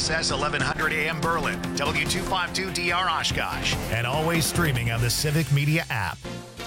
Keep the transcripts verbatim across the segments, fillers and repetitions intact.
S S eleven hundred A M Berlin, W two fifty-two D R Oshkosh, and always streaming on the Civic Media app.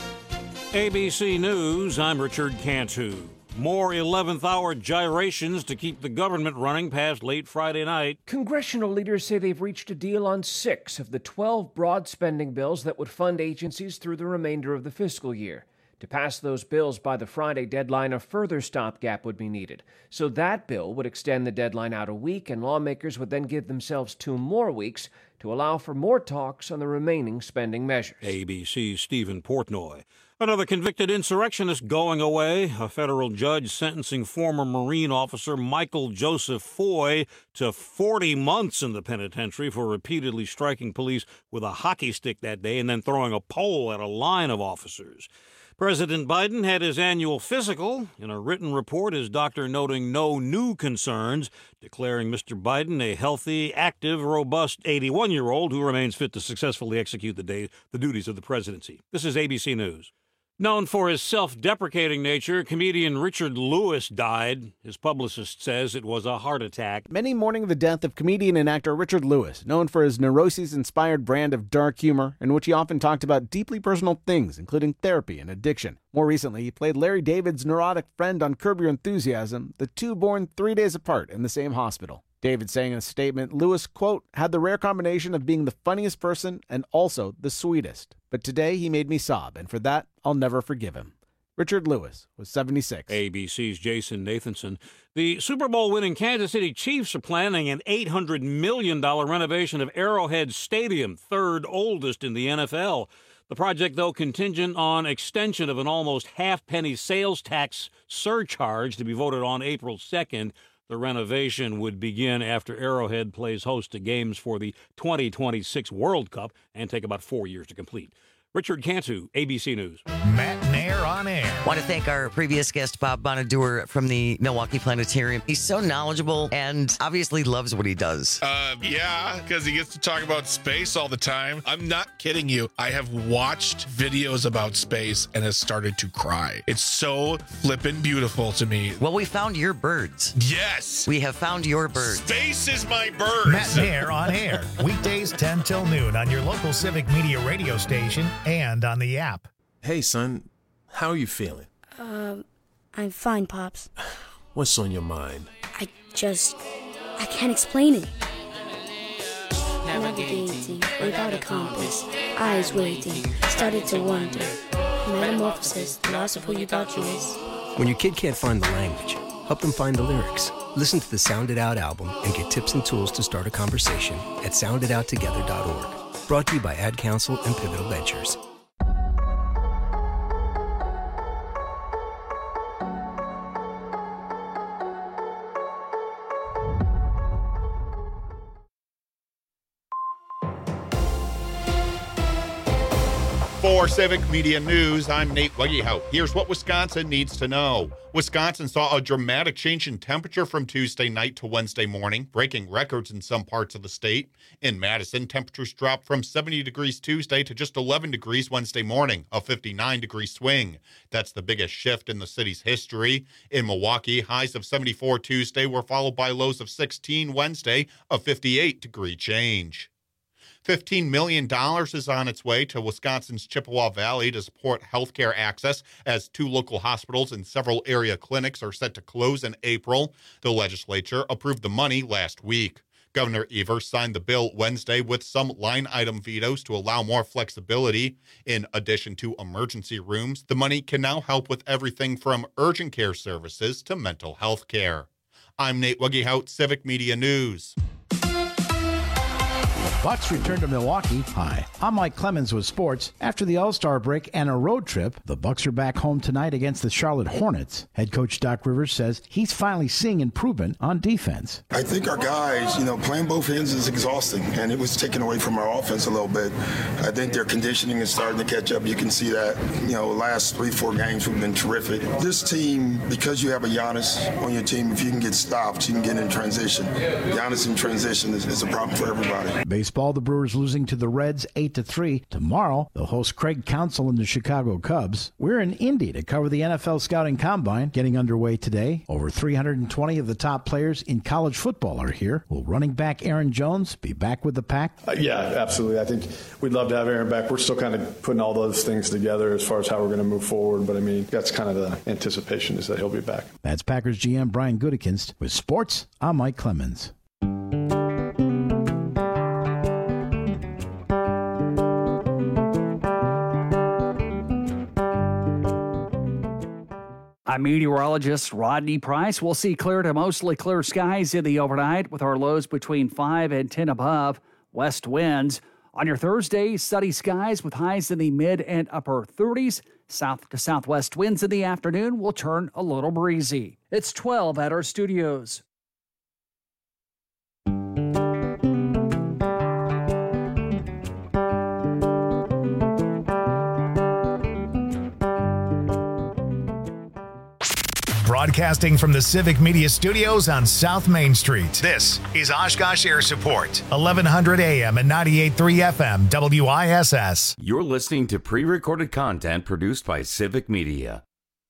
A B C News, I'm Richard Cantu. More eleventh hour gyrations to keep the government running past late Friday night. Congressional leaders say they've reached a deal on six of the twelve broad spending bills that would fund agencies through the remainder of the fiscal year. To pass those bills by the Friday deadline, a further stopgap would be needed. So that bill would extend the deadline out a week, and lawmakers would then give themselves two more weeks to allow for more talks on the remaining spending measures. A B C's Stephen Portnoy. Another convicted insurrectionist going away. A federal judge sentencing former Marine officer Michael Joseph Foy to forty months in the penitentiary for repeatedly striking police with a hockey stick that day and then throwing a pole at a line of officers. President Biden had his annual physical. In a written report, his doctor noting no new concerns, declaring Mister Biden a healthy, active, robust eighty-one-year-old who remains fit to successfully execute the, day, the duties of the presidency. This is A B C News. Known for his self-deprecating nature, comedian Richard Lewis died. His publicist says it was a heart attack. Many mourning the death of comedian and actor Richard Lewis, known for his neuroses-inspired brand of dark humor, in which he often talked about deeply personal things, including therapy and addiction. More recently, he played Larry David's neurotic friend on Curb Your Enthusiasm, the two born three days apart in the same hospital. David saying in a statement, Lewis, quote, had the rare combination of being the funniest person and also the sweetest. But today he made me sob, and for that, I'll never forgive him. Richard Lewis was seventy-six. A B C's Jason Nathanson. The Super Bowl winning Kansas City Chiefs are planning an eight hundred million dollars renovation of Arrowhead Stadium, third oldest in the N F L. The project, though, contingent on extension of an almost half-penny sales tax surcharge to be voted on April second. The renovation would begin after Arrowhead plays host to games for the twenty twenty-six World Cup and take about four years to complete. Richard Cantu, A B C News. Matt Nair on air. Want to thank our previous guest, Bob Bonadur from the Milwaukee Planetarium. He's so knowledgeable and obviously loves what he does. Uh, yeah, because he gets to talk about space all the time. I'm not kidding you. I have watched videos about space and has started to cry. It's so flippin' beautiful to me. Well, we found your birds. Yes. We have found your birds. Space is my birds. Matt Nair on air. Weekdays ten till noon on your local Civic Media radio station and on the app. Hey, son. How are you feeling? Um, I'm fine, Pops. What's on your mind? I just... I can't explain it. Navigating without a compass, eyes waiting, started to wonder. Metamorphosis, the loss of who you thought you was. When your kid can't find the language, help them find the lyrics. Listen to the Sound It Out album and get tips and tools to start a conversation at sound it out together dot org. Brought to you by Ad Council and Pivotal Ventures. For Civic Media News, I'm Nate Wuggyhout. Here's what Wisconsin needs to know. Wisconsin saw a dramatic change in temperature from Tuesday night to Wednesday morning, breaking records in some parts of the state. In Madison, temperatures dropped from seventy degrees Tuesday to just eleven degrees Wednesday morning, a fifty-nine degree swing. That's the biggest shift in the city's history. In Milwaukee, highs of seventy-four Tuesday were followed by lows of sixteen Wednesday, a fifty-eight degree change. fifteen million dollars is on its way to Wisconsin's Chippewa Valley to support healthcare access as two local hospitals and several area clinics are set to close in April. The legislature approved the money last week. Governor Evers signed the bill Wednesday with some line item vetoes to allow more flexibility. In addition to emergency rooms, the money can now help with everything from urgent care services to mental health care. I'm Nate Wuggyhout, Civic Media News. Bucks return to Milwaukee. Hi, I'm Mike Clemens with sports. After the All-Star break and a road trip, the Bucks are back home tonight against the Charlotte Hornets. Head coach Doc Rivers says he's finally seeing improvement on defense. I think our guys, you know, playing both ends is exhausting, and it was taken away from our offense a little bit. I think their conditioning is starting to catch up. You can see that, you know, last three, four games we've been terrific. This team, because you have a Giannis on your team, if you can get stopped, you can get in transition. Giannis in transition is, is a problem for everybody. Based Baseball, the Brewers losing to the Reds eight to three. Tomorrow, they'll host Craig Counsell and the Chicago Cubs. We're in Indy to cover the N F L Scouting Combine, getting underway today. Over three hundred twenty of the top players in college football are here. Will running back Aaron Jones be back with the Pack? Uh, yeah, absolutely. I think we'd love to have Aaron back. We're still kind of putting all those things together as far as how we're going to move forward. But, I mean, that's kind of the anticipation is that he'll be back. That's Packers G M Brian Gutekunst. With sports, I'm Mike Clemens. I'm meteorologist Rodney Price. We'll see clear to mostly clear skies in the overnight with our lows between five and ten above. West winds. On your Thursday, sunny skies with highs in the mid and upper thirties. South to southwest winds in the afternoon will turn a little breezy. It's twelve at our studios. Broadcasting from the Civic Media Studios on South Main Street. This is Oshkosh Air Support, eleven hundred A M and ninety-eight point three F M, W I S S. You're listening to pre-recorded content produced by Civic Media.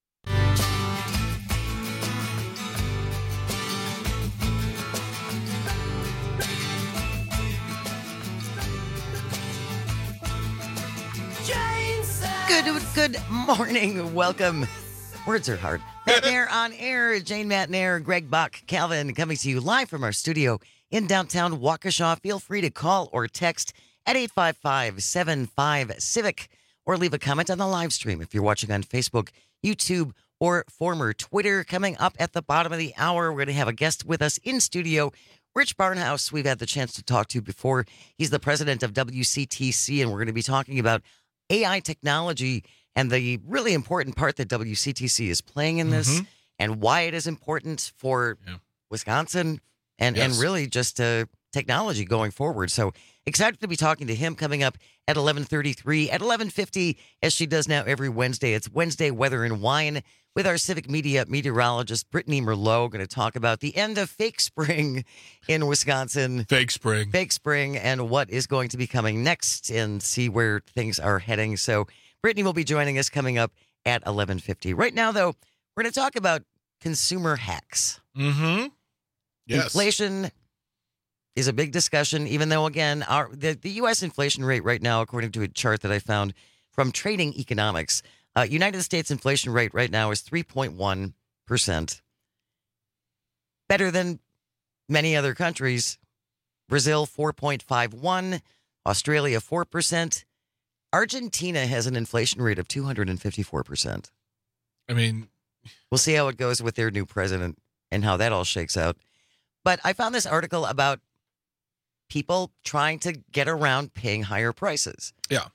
Good, good morning. Welcome. Words are hard. Matt Nair on air. Jane Matt Nair, Greg Buck, Calvin coming to you live from our studio in downtown Waukesha. Feel free to call or text at eight five five, seven five, CIVIC or leave a comment on the live stream if you're watching on Facebook, YouTube, or former Twitter. Coming up at the bottom of the hour, we're going to have a guest with us in studio. Rich Barnhouse, we've had the chance to talk to before. He's the president of W C T C, and we're going to be talking about A I technology and the really important part that W C T C is playing in this, mm-hmm. and why it is important for yeah. Wisconsin and, yes. and really just uh, technology going forward. So excited to be talking to him coming up at eleven thirty-three, at eleven fifty, as she does now every Wednesday. It's Wednesday Weather and Wine with our Civic Media meteorologist, Brittany Merlot, going to talk about the end of fake spring in Wisconsin. Fake spring. Fake spring and what is going to be coming next and see where things are heading. So Brittany will be joining us coming up at eleven fifty. Right now, though, we're going to talk about consumer hacks. Mm-hmm. Yes. Inflation is a big discussion, even though, again, our the, the U S inflation rate right now, according to a chart that I found from Trading Economics, uh, United States inflation rate right now is three point one percent. Better than many other countries. Brazil, four point five one. Australia, four percent. Argentina has an inflation rate of two hundred fifty-four percent. I mean, we'll see how it goes with their new president and how that all shakes out. But I found this article about people trying to get around paying higher prices. Yeah.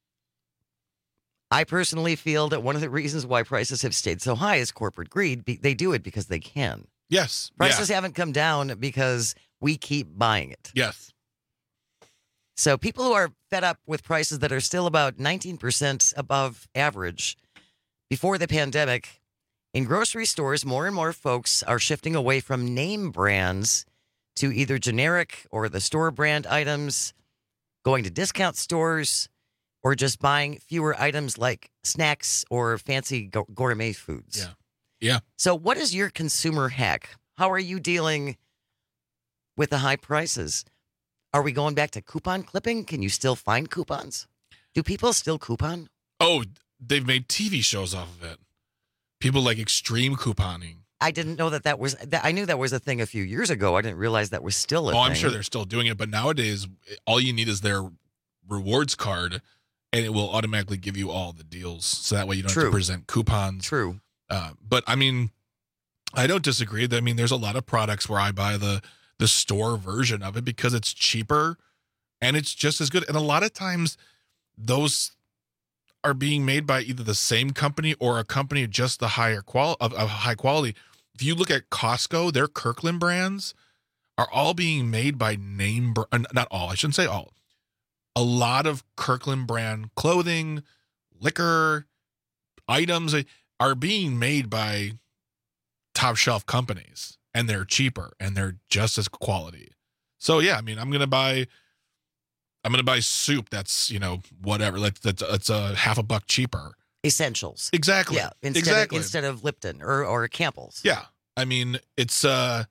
I personally feel that one of the reasons why prices have stayed so high is corporate greed. They do it because they can. Yes. Prices yeah. haven't come down because we keep buying it. Yes. So people who are fed up with prices that are still about nineteen percent above average before the pandemic, in grocery stores, more and more folks are shifting away from name brands to either generic or the store brand items, going to discount stores, or just buying fewer items like snacks or fancy gourmet foods. Yeah. Yeah. So what is your consumer hack? How are you dealing with the high prices? Are we going back to coupon clipping? Can you still find coupons? Do people still coupon? Oh, they've made T V shows off of it. People like extreme couponing. I didn't know that that was, that, I knew that was a thing a few years ago. I didn't realize that was still a oh, thing. Oh, I'm sure they're still doing it. But nowadays, all you need is their rewards card, and it will automatically give you all the deals. So that way you don't True. have to present coupons. True. Uh, but, I mean, I don't disagree. I mean, there's a lot of products where I buy the the store version of it because it's cheaper and it's just as good. And a lot of times those are being made by either the same company or a company just the higher qual of, of high quality. If you look at Costco, their Kirkland brands are all being made by name, br- not all, I shouldn't say all. A lot of Kirkland brand clothing, liquor, items are being made by top shelf companies. And they're cheaper, and they're just as quality. So, yeah, I mean, I'm going to buy I'm going to buy soup that's, you know, whatever. That's, that's, that's a half a buck cheaper. Essentials. Exactly. Yeah. Instead exactly. Of, instead of Lipton or, or Campbell's. Yeah. I mean, it's, uh,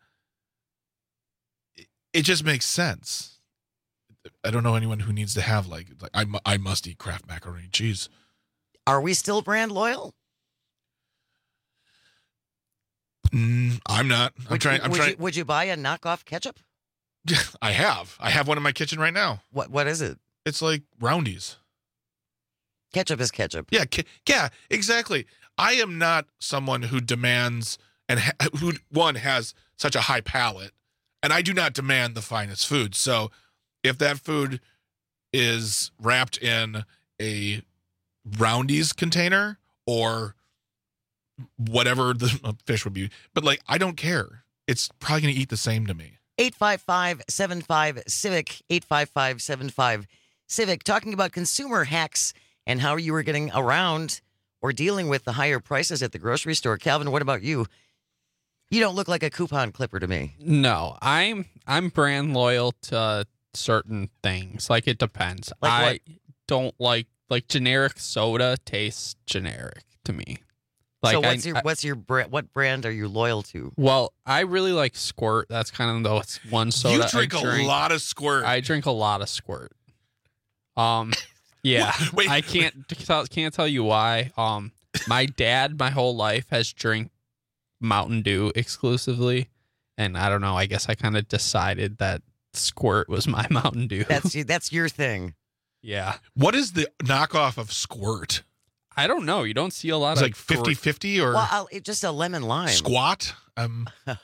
it just makes sense. I don't know anyone who needs to have like, like I, I must eat Kraft macaroni and cheese. Are we still brand loyal? Mm, I'm not. I'm would trying. You, I'm would trying. You, would you buy a knockoff ketchup? I have. I have one in my kitchen right now. What What is it? It's like Roundy's. Ketchup is ketchup. Yeah. Ke- yeah. Exactly. I am not someone who demands and ha- who one has such a high palate, and I do not demand the finest food. So, if that food is wrapped in a Roundy's container or whatever the fish would be, but like I don't care. It's probably going to eat the same to me. eight five five, seven five, civic, eight five five, seven five, civic, talking about consumer hacks and how you were getting around or dealing with the higher prices at the grocery store. Calvin, what about you? You don't look like a coupon clipper to me. No, I'm I'm brand loyal to certain things. Like it depends. Like I what? don't like like generic soda tastes generic to me. Like so what's I, your I, what's your brand? What brand are you loyal to? Well, I really like Squirt. That's kind of though it's one soda. You drink, I drink a lot of Squirt. I drink a lot of Squirt. Um, yeah, Wait. I can't can't tell you why. Um, my dad, my whole life has drank Mountain Dew exclusively, and I don't know. I guess I kind of decided that Squirt was my Mountain Dew. That's that's your thing. Yeah. What is the knockoff of Squirt? I don't know. You don't see a lot It's of like fifty-fifty or Well, I'll, it, just a lemon lime. squat. Um,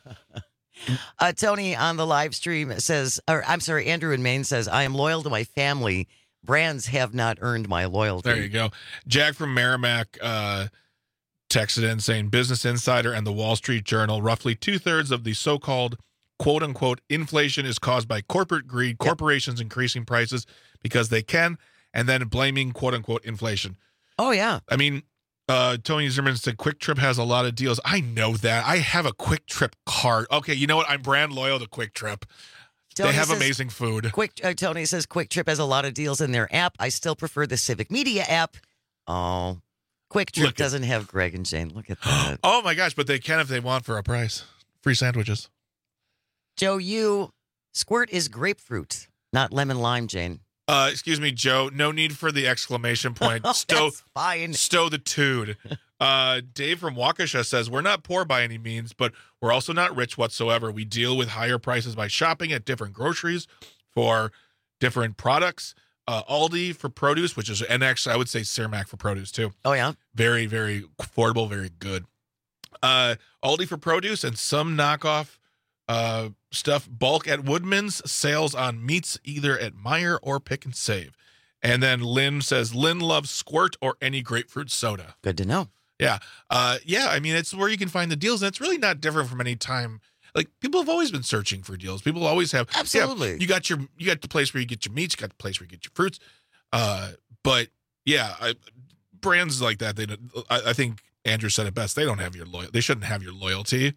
uh, Tony on the live stream says, or I'm sorry, Andrew in Maine says, I am loyal to my family. Brands have not earned my loyalty. There you go. Jack from Merrimack uh, texted in saying Business Insider and the Wall Street Journal, roughly two-thirds of the so-called quote-unquote inflation is caused by corporate greed, corporations increasing prices because they can, and then blaming quote-unquote inflation. Oh, yeah. I mean, uh, Tony Zimmerman said Quick Trip has a lot of deals. I know that. I have a Quick Trip card. Okay, you know what? I'm brand loyal to Quick Trip. Tony they have says, amazing food. Quick uh, Tony says Quick Trip has a lot of deals in their app. I still prefer the Civic Media app. Oh, Quick Trip Look at- doesn't have Greg and Jane. Look at that. Oh, my gosh, but they can if they want for a price. Free sandwiches. Joe, you, Squirt is grapefruit, not lemon lime, Jane. Uh, excuse me, Joe. No need for the exclamation point. Stow, That's fine. stow the tude. Uh, Dave from Waukesha says, we're not poor by any means, but we're also not rich whatsoever. We deal with higher prices by shopping at different groceries for different products. Uh, Aldi for produce, which is, and actually I would say Cermak for produce too. Oh, yeah? Very, very affordable, very good. Uh, Aldi for produce and some knockoff uh, stuff. Bulk at Woodman's, sales on meats either at Meijer or Pick and Save. And then Lynn says, Lynn loves Squirt or any grapefruit soda. Good to know. Yeah. Uh, yeah, I mean, it's where you can find the deals, and it's really not different from any time. Like, people have always been searching for deals. People always have. Absolutely. Yeah, you got your, you got the place where you get your meats, you got the place where you get your fruits. Uh, but yeah, I, brands like that, they, I, I think Andrew said it best. They don't have your loyalty. They shouldn't have your loyalty.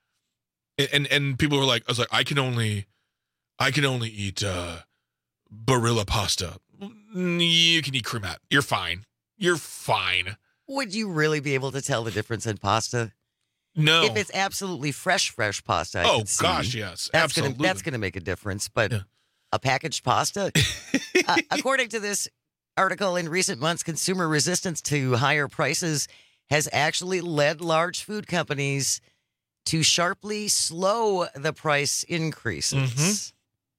And, and and people were like, I was like, I can only, I can only eat uh, Barilla pasta. You can eat cremate. You're fine. You're fine. Would you really be able to tell the difference in pasta? No. If it's absolutely fresh, fresh pasta, I Oh, can see. gosh, yes. That's Absolutely. Gonna, that's going to make a difference. But Yeah. a packaged pasta? uh, according to this article, in recent months, consumer resistance to higher prices has actually led large food companies to sharply slow the price increases. Mhm.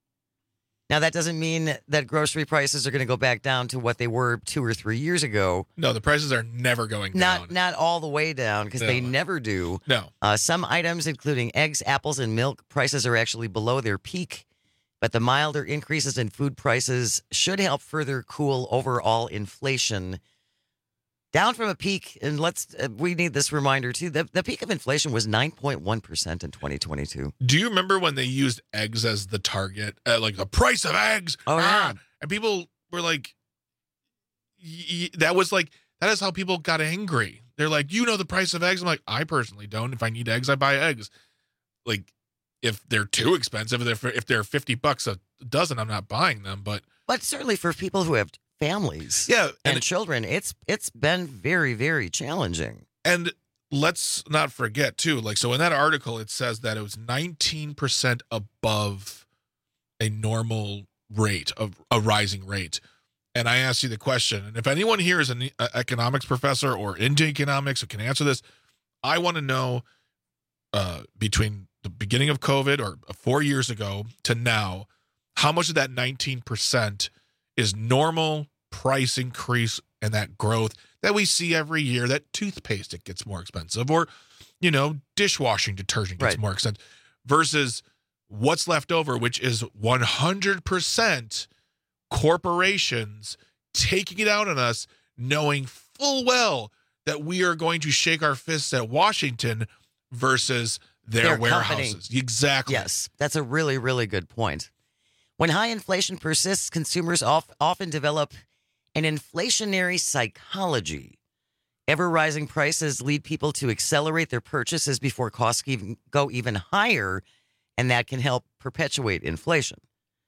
Now, that doesn't mean that grocery prices are going to go back down to what they were two or three years ago. No, the prices are never going down. Not not all the way down, because they No. never do. No. Uh, some items, including eggs, apples, and milk, prices are actually below their peak. But the milder increases in food prices should help further cool overall inflation. Down from a peak, and let's uh, we need this reminder too. The, the peak of inflation was nine point one percent in twenty twenty-two. Do you remember when they used eggs as the target? Uh, like the price of eggs. Oh, yeah. And people were like, y- y- that was like, that is how people got angry. They're like, you know the price of eggs? I'm like, I personally don't. If I need eggs, I buy eggs. Like, if they're too expensive, if they're, if they're fifty bucks a dozen, I'm not buying them. But But certainly for people who have families Yeah, and, and it- children, it's it's been very, very challenging. And let's not forget, too, like, so in that article, it says that it was nineteen percent above a normal rate, of a rising rate. And I asked you the question, and if anyone here is an e- economics professor or into economics who can answer this, I want to know uh, between the beginning of COVID or four years ago to now, how much of that nineteen percent is normal price increase and that growth that we see every year, that toothpaste, it gets more expensive, or, you know, dishwashing detergent gets Right. more expensive, versus what's left over, which is one hundred percent corporations taking it out on us, knowing full well that we are going to shake our fists at Washington versus their, Their warehouses. company. Exactly. Yes, that's a really, really good point. When high inflation persists, consumers of, often develop an inflationary psychology. Ever-rising prices lead people to accelerate their purchases before costs even go even higher, and that can help perpetuate inflation.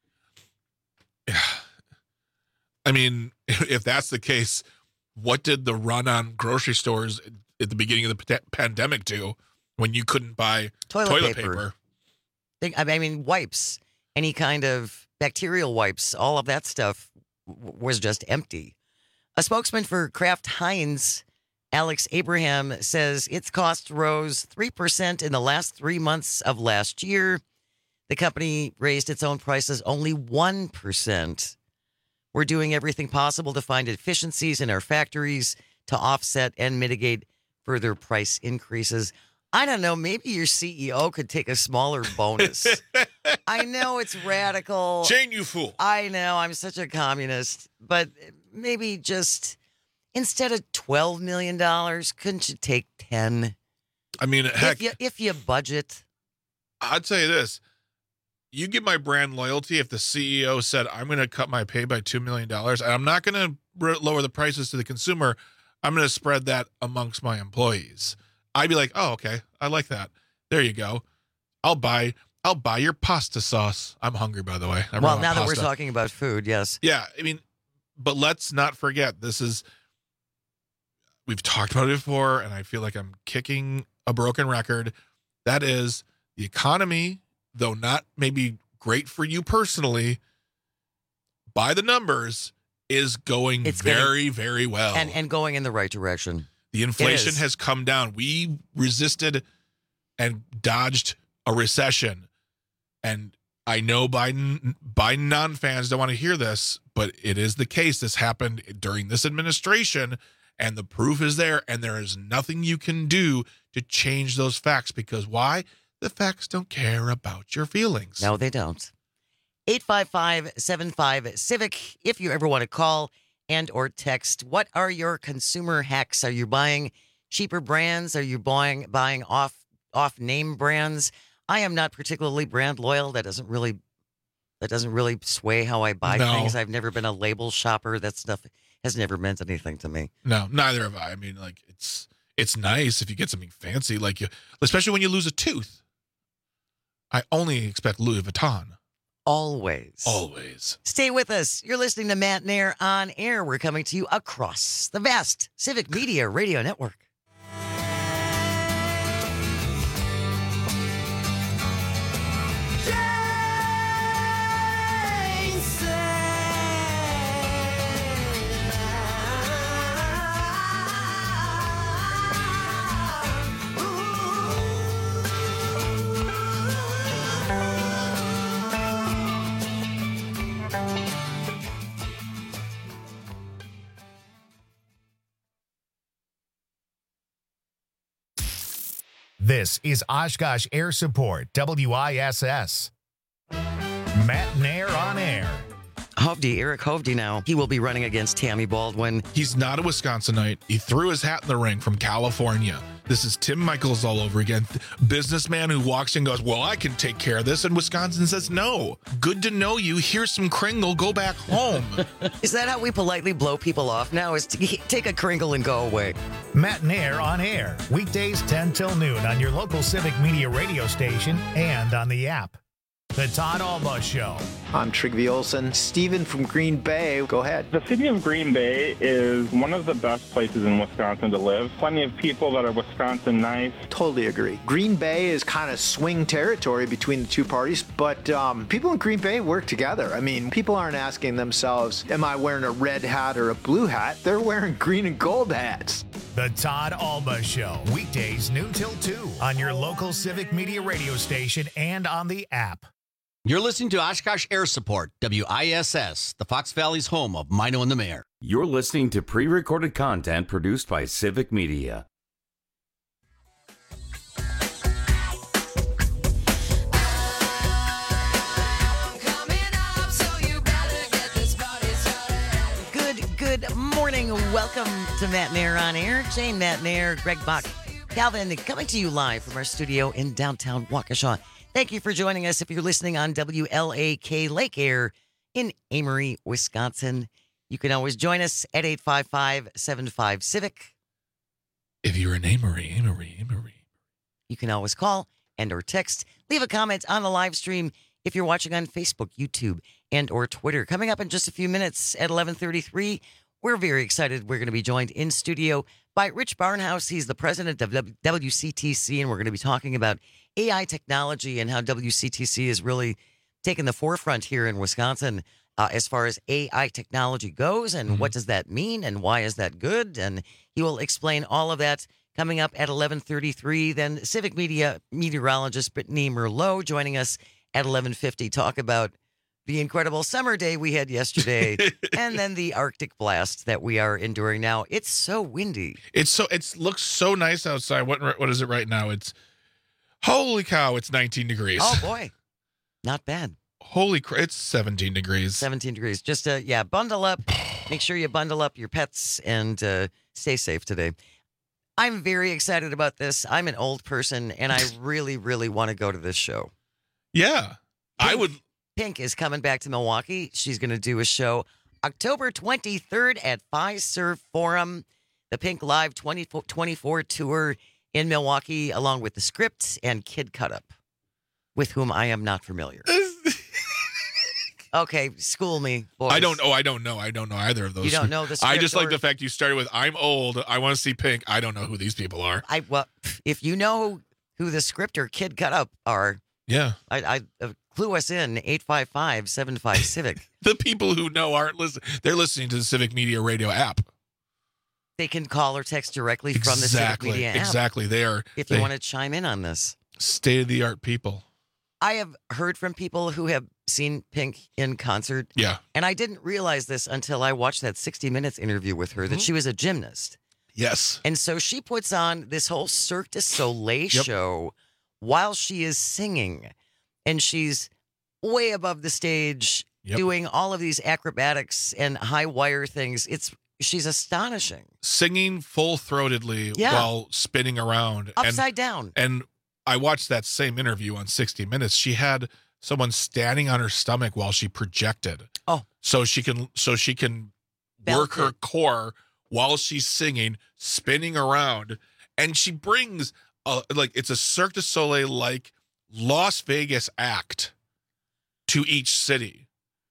I mean, if that's the case, what did the run on grocery stores at the beginning of the pa- pandemic do when you couldn't buy Toilet, toilet, paper. paper? Think, I mean, wipes, any kind of bacterial wipes, all of that stuff w- was just empty. A spokesman for Kraft Heinz, Alex Abraham, says its cost rose three percent in the last three months of last year. The company raised its own prices only one percent. We're doing everything possible to find efficiencies in our factories to offset and mitigate further price increases. I don't know. Maybe your C E O could take a smaller bonus. I know it's radical. Jane, you fool. I know. I'm such a communist. But maybe just instead of twelve million dollars, couldn't you take ten? I mean, heck, If you, if you budget. I'd say this. You get my brand loyalty if the C E O said, I'm going to cut my pay by two million dollars, and I'm not going to r- lower the prices to the consumer. I'm going to spread that amongst my employees. I'd be like, oh, okay. I like that. There you go. I'll buy I'll buy your pasta sauce. I'm hungry, by the way. I Well, want now that we're pasta. talking about food, yes. Yeah, I mean, but let's not forget, this is, we've talked about it before, and I feel like I'm kicking a broken record. That is, the economy, though not maybe great for you personally, by the numbers, is going It's very, getting- very well. And and going in the right direction. The It inflation is. has come down. We resisted and dodged a recession. And I know Biden Biden non-fans don't want to hear this, but it is the case. This happened during this administration, and the proof is there, and there is nothing you can do to change those facts, because why? The facts don't care about your feelings. No, they don't. eight five five, seven five, CIVIC if you ever want to call and or text. What are your consumer hacks? Are you buying cheaper brands? Are you buying buying off off name brands? I am not particularly brand loyal. That doesn't really that doesn't really sway how I buy No. things. I've never been a label shopper. That stuff has never meant anything to me. No, neither have I. I mean, like, it's it's nice if you get something fancy, like you, especially when you lose a tooth. I only expect Louis Vuitton. Always. Always. Stay with us. You're listening to Matt Nair on air. We're coming to you across the vast Civic Media Radio Network. This is Oshkosh Air Support, W I S S. Matt Nair on air. Hovde, Eric Hovde now. He will be running against Tammy Baldwin. He's not a Wisconsinite. He threw his hat in the ring from California. This is Tim Michaels all over again. Businessman who walks in and goes, well, I can take care of this. And Wisconsin says, no. Good to know you. Here's some Kringle. Go back home. Is that how we politely blow people off now? Is to take a Kringle and go away? Matt Nair on air. Weekdays ten till noon on your local Civic Media radio station and on the app. The Todd Alba Show. I'm Trygve Olsen. Steven from Green Bay, go ahead. The city of Green Bay is one of the best places in Wisconsin to live. Plenty of people that are Wisconsin nice. Totally agree. Green Bay is kind of swing territory between the two parties, but um, people in Green Bay work together. I mean, people aren't asking themselves, am I wearing a red hat or a blue hat? They're wearing green and gold hats. The Todd Alba Show. Weekdays noon till two on your local Civic Media radio station and on the app. You're listening to Oshkosh Air Support, W I S S, the Fox Valley's home of Mino and the Mayor. You're listening to pre-recorded content produced by Civic Media. Good, good morning. Welcome to Matt Nair on Air. Jane Matt Nair, Greg Bach, Calvin, coming to you live from our studio in downtown Waukesha. Thank you for joining us if you're listening on W L A K Lake Air in Amory, Wisconsin. You can always join us at eight five five, seven five, Civic. If you're in Amory, Amory, Amory. You can always call and or text. Leave a comment on the live stream if you're watching on Facebook, YouTube, and or Twitter. Coming up in just a few minutes at eleven thirty-three, we're very excited. We're going to be joined in studio by Rich Barnhouse. He's the president of W C T C, and we're going to be talking about A I technology and how W C T C is really taking the forefront here in Wisconsin uh, as far as A I technology goes, and mm-hmm. what does that mean, and why is that good? And he will explain all of that coming up at eleven thirty-three. Then Civic Media meteorologist Brittany Merlot joining us at eleven fifty, talk about the incredible summer day we had yesterday, and then the Arctic blast that we are enduring now. It's so windy. It's so it looks so nice outside. What what is it right now? It's holy cow! It's nineteen degrees. Oh boy, not bad. Holy crap! It's seventeen degrees. seventeen degrees. Just uh, yeah, bundle up. Make sure you bundle up your pets and uh, stay safe today. I'm very excited about this. I'm an old person, and I really, really want to go to this show. Yeah, Pink, I would. Pink is coming back to Milwaukee. She's going to do a show October twenty-third at Fiserv Forum, the Pink Live twenty twenty-four tour in Milwaukee, along with The Script and Kid Cut Up, with whom I am not familiar. Okay, school me, boys. I don't know. I don't know. I don't know either of those. You don't know The Script. I just like or... the fact you started with "I'm old. I want to see Pink." I don't know who these people are. I well, if you know who The Script or Kid Cut Up are, yeah, I, I uh, clue us in eight five five, seven five, Civic. The people who know aren't listening. They're listening to the Civic Media Radio app. They can call or text directly exactly, from the Civic Media app. Exactly. They are. If you they, want to chime in on this. State of the art people. I have heard from people who have seen Pink in concert. Yeah. And I didn't realize this until I watched that sixty minutes interview with her, that mm-hmm. she was a gymnast. Yes. And so she puts on this whole Cirque du Soleil yep. show while she is singing. And she's way above the stage yep. doing all of these acrobatics and high wire things. It's She's astonishing. Singing full-throatedly yeah. while spinning around. Upside and, down. And I watched that same interview on sixty minutes. She had someone standing on her stomach while she projected. Oh. So she can so she can Belt work her it. core while she's singing, spinning around. And she brings, a, like, it's a Cirque du Soleil-like Las Vegas act to each city.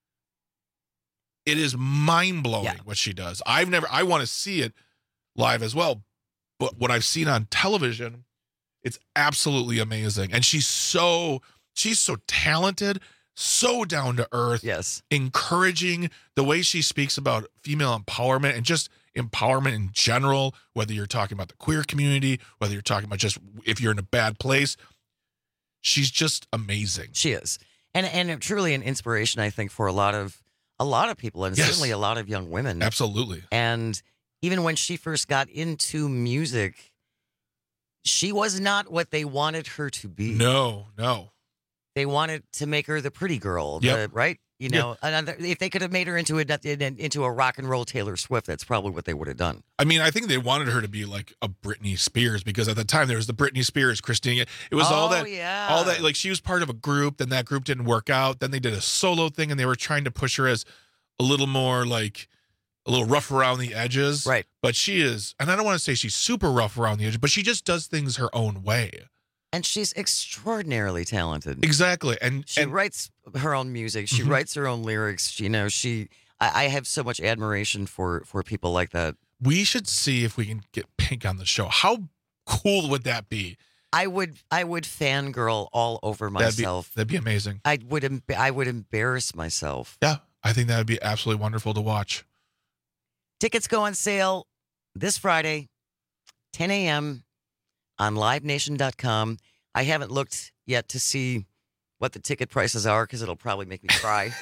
It is mind-blowing yeah. what she does. I've never, I want to see it live as well. But what I've seen on television, it's absolutely amazing. And she's so, she's so talented, so down to earth. Yes. Encouraging the way she speaks about female empowerment and just empowerment in general, whether you're talking about the queer community, whether you're talking about just if you're in a bad place. She's just amazing. She is. And and truly an inspiration, I think, for a lot of a lot of people, and yes. certainly a lot of young women. Absolutely. And even when she first got into music, she was not what they wanted her to be. No, no. They wanted to make her the pretty girl, yep. the, right? You know, yep. another, if they could have made her into a into a rock and roll Taylor Swift, that's probably what they would have done. I mean, I think they wanted her to be like a Britney Spears, because at the time there was the Britney Spears, Christina. It was oh, all that, yeah. all that. Like, she was part of a group, then that group didn't work out. Then they did a solo thing, and they were trying to push her as a little more like a little rough around the edges. Right. But she is, and I don't want to say she's super rough around the edges, but she just does things her own way. And she's extraordinarily talented. Exactly. And she and, writes her own music. She Mhm. writes her own lyrics. She, you know, she. I, I have so much admiration for for people like that. we should see if we can get Pink on the show. How cool would that be? I would I would fangirl all over That'd be, myself. that'd be amazing. I would em- I would embarrass myself. Yeah, I think that would be absolutely wonderful to watch. Tickets go on sale this Friday, ten a.m. on live nation dot com. I haven't looked yet to see what the ticket prices are because it'll probably make me cry.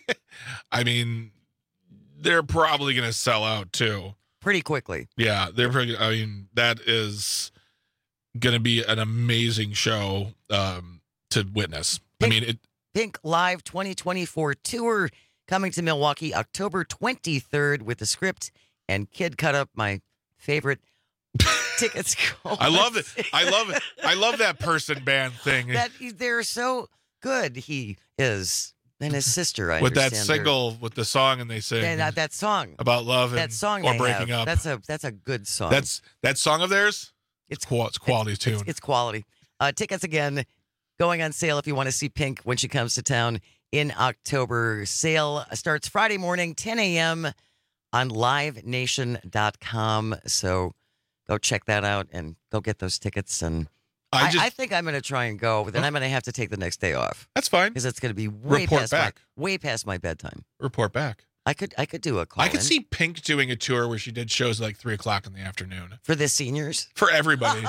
I mean, they're probably going to sell out too. Pretty quickly. Yeah, they're pretty. I mean, that is going to be an amazing show um, to witness. Pink, I mean, it. Pink Live twenty twenty-four tour coming to Milwaukee October twenty-third with the Script and Kid Cut Up, my favorite. Tickets go. I love it. I love it. I love that person band thing. That they're so good. He is, and his sister. I with that understand, they're- single, with the song, and they sing Yeah, that, that song about love and that song or they breaking have, up. That's a that's a good song. That's that song of theirs. It's qual- it's quality it's, tune. It's, it's quality. Uh, tickets again going on sale if you want to see Pink when she comes to town in October. Sale starts Friday morning, ten a.m. on live nation dot com. So go check that out and go get those tickets. And I I, just- I think I'm going to try and go, but then I'm going to have to take the next day off. That's fine because it's going to be way Report past back. my way past my bedtime. Report back. I could I could do a call. I could in see Pink doing a tour where she did shows at like three o'clock in the afternoon for the seniors, for everybody.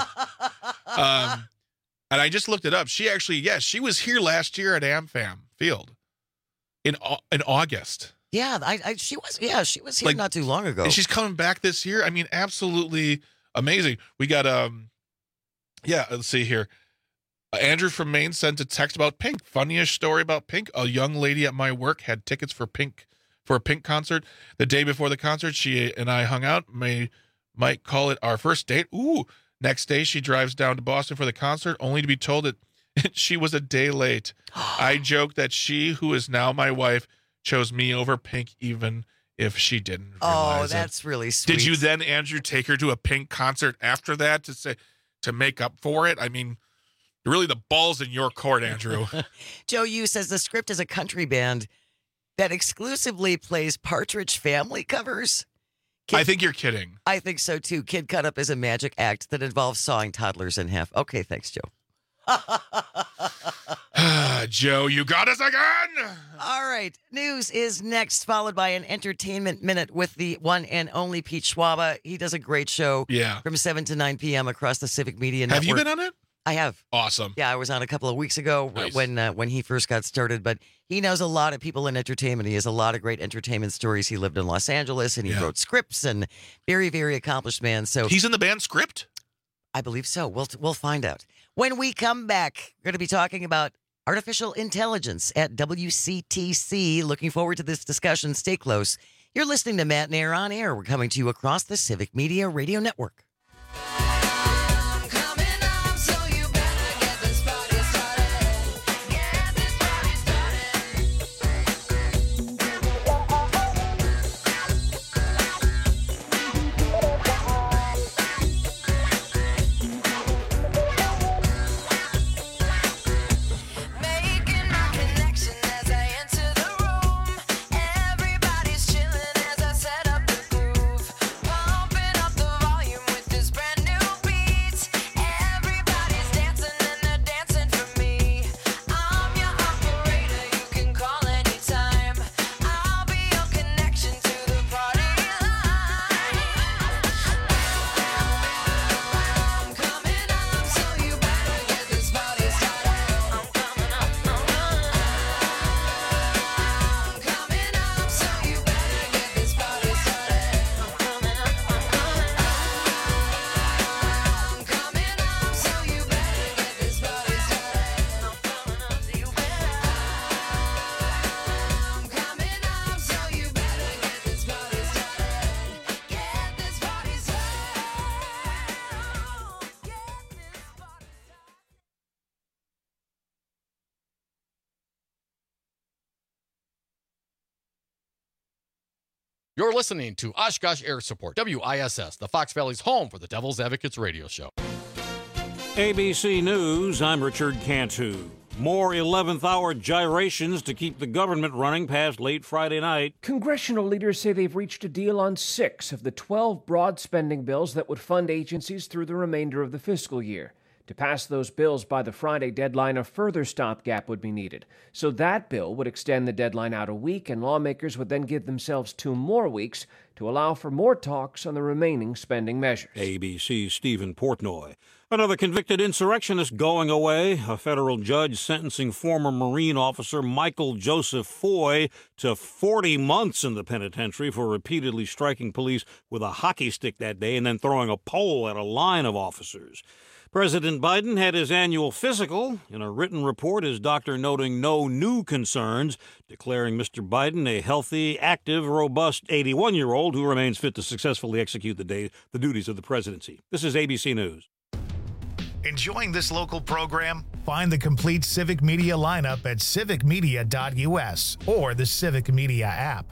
um, and I just looked it up. She actually, yes, she was here last year at AmFam Field in Au- in August. Yeah, I, I she was yeah she was here Like, not too long ago. And she's coming back this year. I mean, absolutely amazing. We got um, yeah. Let's see here. Uh, Andrew from Maine sent a text about Pink. Funniest story about Pink. A young lady at my work had tickets for Pink for a Pink concert. The day before the concert, she and I hung out. May might call it our first date. Ooh. Next day, she drives down to Boston for the concert, only to be told that she was a day late. I joked that she, who is now my wife, chose me over Pink, even if she didn't realize Oh, it. that's really sweet. Did you then, Andrew, take her to a Pink concert after that to say to make up for it? I mean, really, the ball's in your court, Andrew. Joe Yu says the Script is a country band that exclusively plays Partridge Family covers. I think you're kidding. I think so too. Kid Cut Up is a magic act that involves sawing toddlers in half. Okay, thanks, Joe. Joe, you got us again. All right. News is next, followed by an entertainment minute with the one and only Pete Schwaba. He does a great show Yeah. from seven to nine p.m. across the Civic Media Network. Have you been on it? I have. Awesome. Yeah, I was on a couple of weeks ago Nice. when uh, when he first got started. But he knows a lot of people in entertainment. He has a lot of great entertainment stories. He lived in Los Angeles and he Yeah. wrote scripts and very, very accomplished man. So He's in the band Script? I believe so. We'll we'll find out. When we come back, we're going to be talking about artificial intelligence at W C T C. Looking forward to this discussion. Stay close. You're listening to Matt and Air on Air. We're coming to you across the Civic Media Radio Network. You're listening to Oshkosh Air Support, W I S S, the Fox Valley's home for the Devil's Advocates radio show. A B C News, I'm Richard Cantu. More eleventh hour gyrations to keep the government running past late Friday night. Congressional leaders say they've reached a deal on six of the twelve broad spending bills that would fund agencies through the remainder of the fiscal year. To pass those bills by the Friday deadline, a further stopgap would be needed. So that bill would extend the deadline out a week, and lawmakers would then give themselves two more weeks to allow for more talks on the remaining spending measures. A B C's Stephen Portnoy. Another convicted insurrectionist going away. A federal judge sentencing former Marine officer Michael Joseph Foy to forty months in the penitentiary for repeatedly striking police with a hockey stick that day and then throwing a pole at a line of officers. President Biden had his annual physical. In a written report, his doctor noting no new concerns, declaring Mister Biden a healthy, active, robust eighty-one-year-old who remains fit to successfully execute the, day, the duties of the presidency. This is A B C News. Enjoying this local program? Find the complete Civic Media lineup at civic media dot U S or the Civic Media app.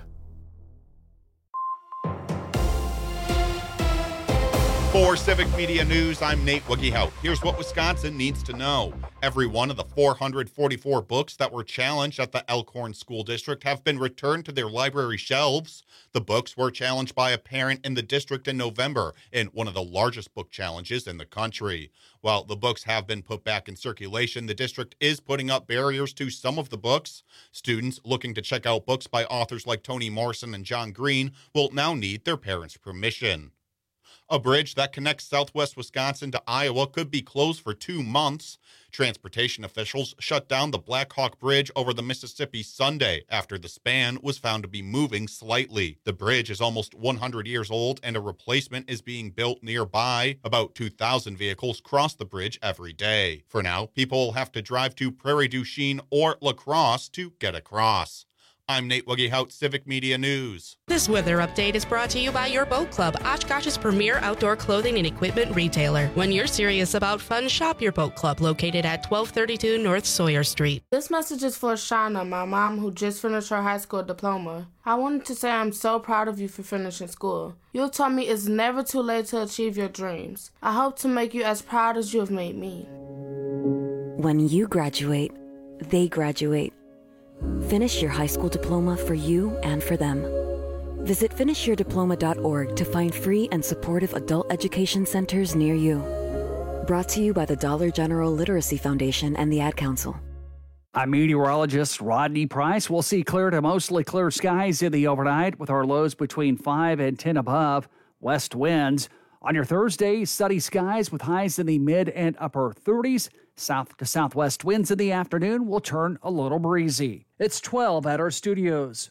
For Civic Media News, I'm Nate Woogie-Hout. Here's what Wisconsin needs to know. Every one of the four hundred forty-four books that were challenged at the Elkhorn School District have been returned to their library shelves. The books were challenged by a parent in the district in November in one of the largest book challenges in the country. While the books have been put back in circulation, the district is putting up barriers to some of the books. Students looking to check out books by authors like Toni Morrison and John Green will now need their parents' permission. A bridge that connects southwest Wisconsin to Iowa could be closed for two months. Transportation officials shut down the Black Hawk Bridge over the Mississippi Sunday after the span was found to be moving slightly. The bridge is almost one hundred years old and a replacement is being built nearby. About two thousand vehicles cross the bridge every day. For now, people will have to drive to Prairie du Chien or La Crosse to get across. I'm Nate Woogie-Hout, Civic Media News. This weather update is brought to you by Your Boat Club, Oshkosh's premier outdoor clothing and equipment retailer. When you're serious about fun, shop Your Boat Club, located at twelve thirty-two North Sawyer Street. This message is for Shauna, my mom, who just finished her high school diploma. I wanted to say I'm so proud of you for finishing school. You taught me it's never too late to achieve your dreams. I hope to make you as proud as you have made me. When you graduate, they graduate. Finish your high school diploma for you and for them. Visit finish your diploma dot org to find free and supportive adult education centers near you. Brought to you by the Dollar General Literacy Foundation and the Ad Council. I'm meteorologist Rodney Price. We'll see clear to mostly clear skies in the overnight with our lows between five and ten above. West winds. On your Thursday, sunny skies with highs in the mid and upper thirties. South to southwest winds in the afternoon will turn a little breezy. It's twelve at our studios.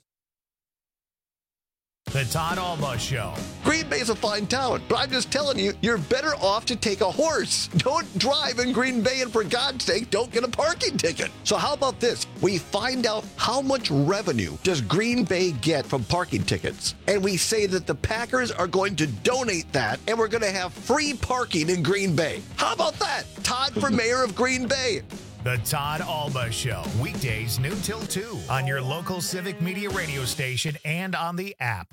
The Todd Alba Show. Green Bay's a fine town, but I'm just telling you, you're better off to take a horse. Don't drive in Green Bay, and for God's sake, don't get a parking ticket. So how about this? We find out how much revenue does Green Bay get from parking tickets, and we say that the Packers are going to donate that, and we're going to have free parking in Green Bay. How about that? Todd for mayor of Green Bay. The Todd Alba Show, weekdays noon till two on your local Civic Media radio station and on the app.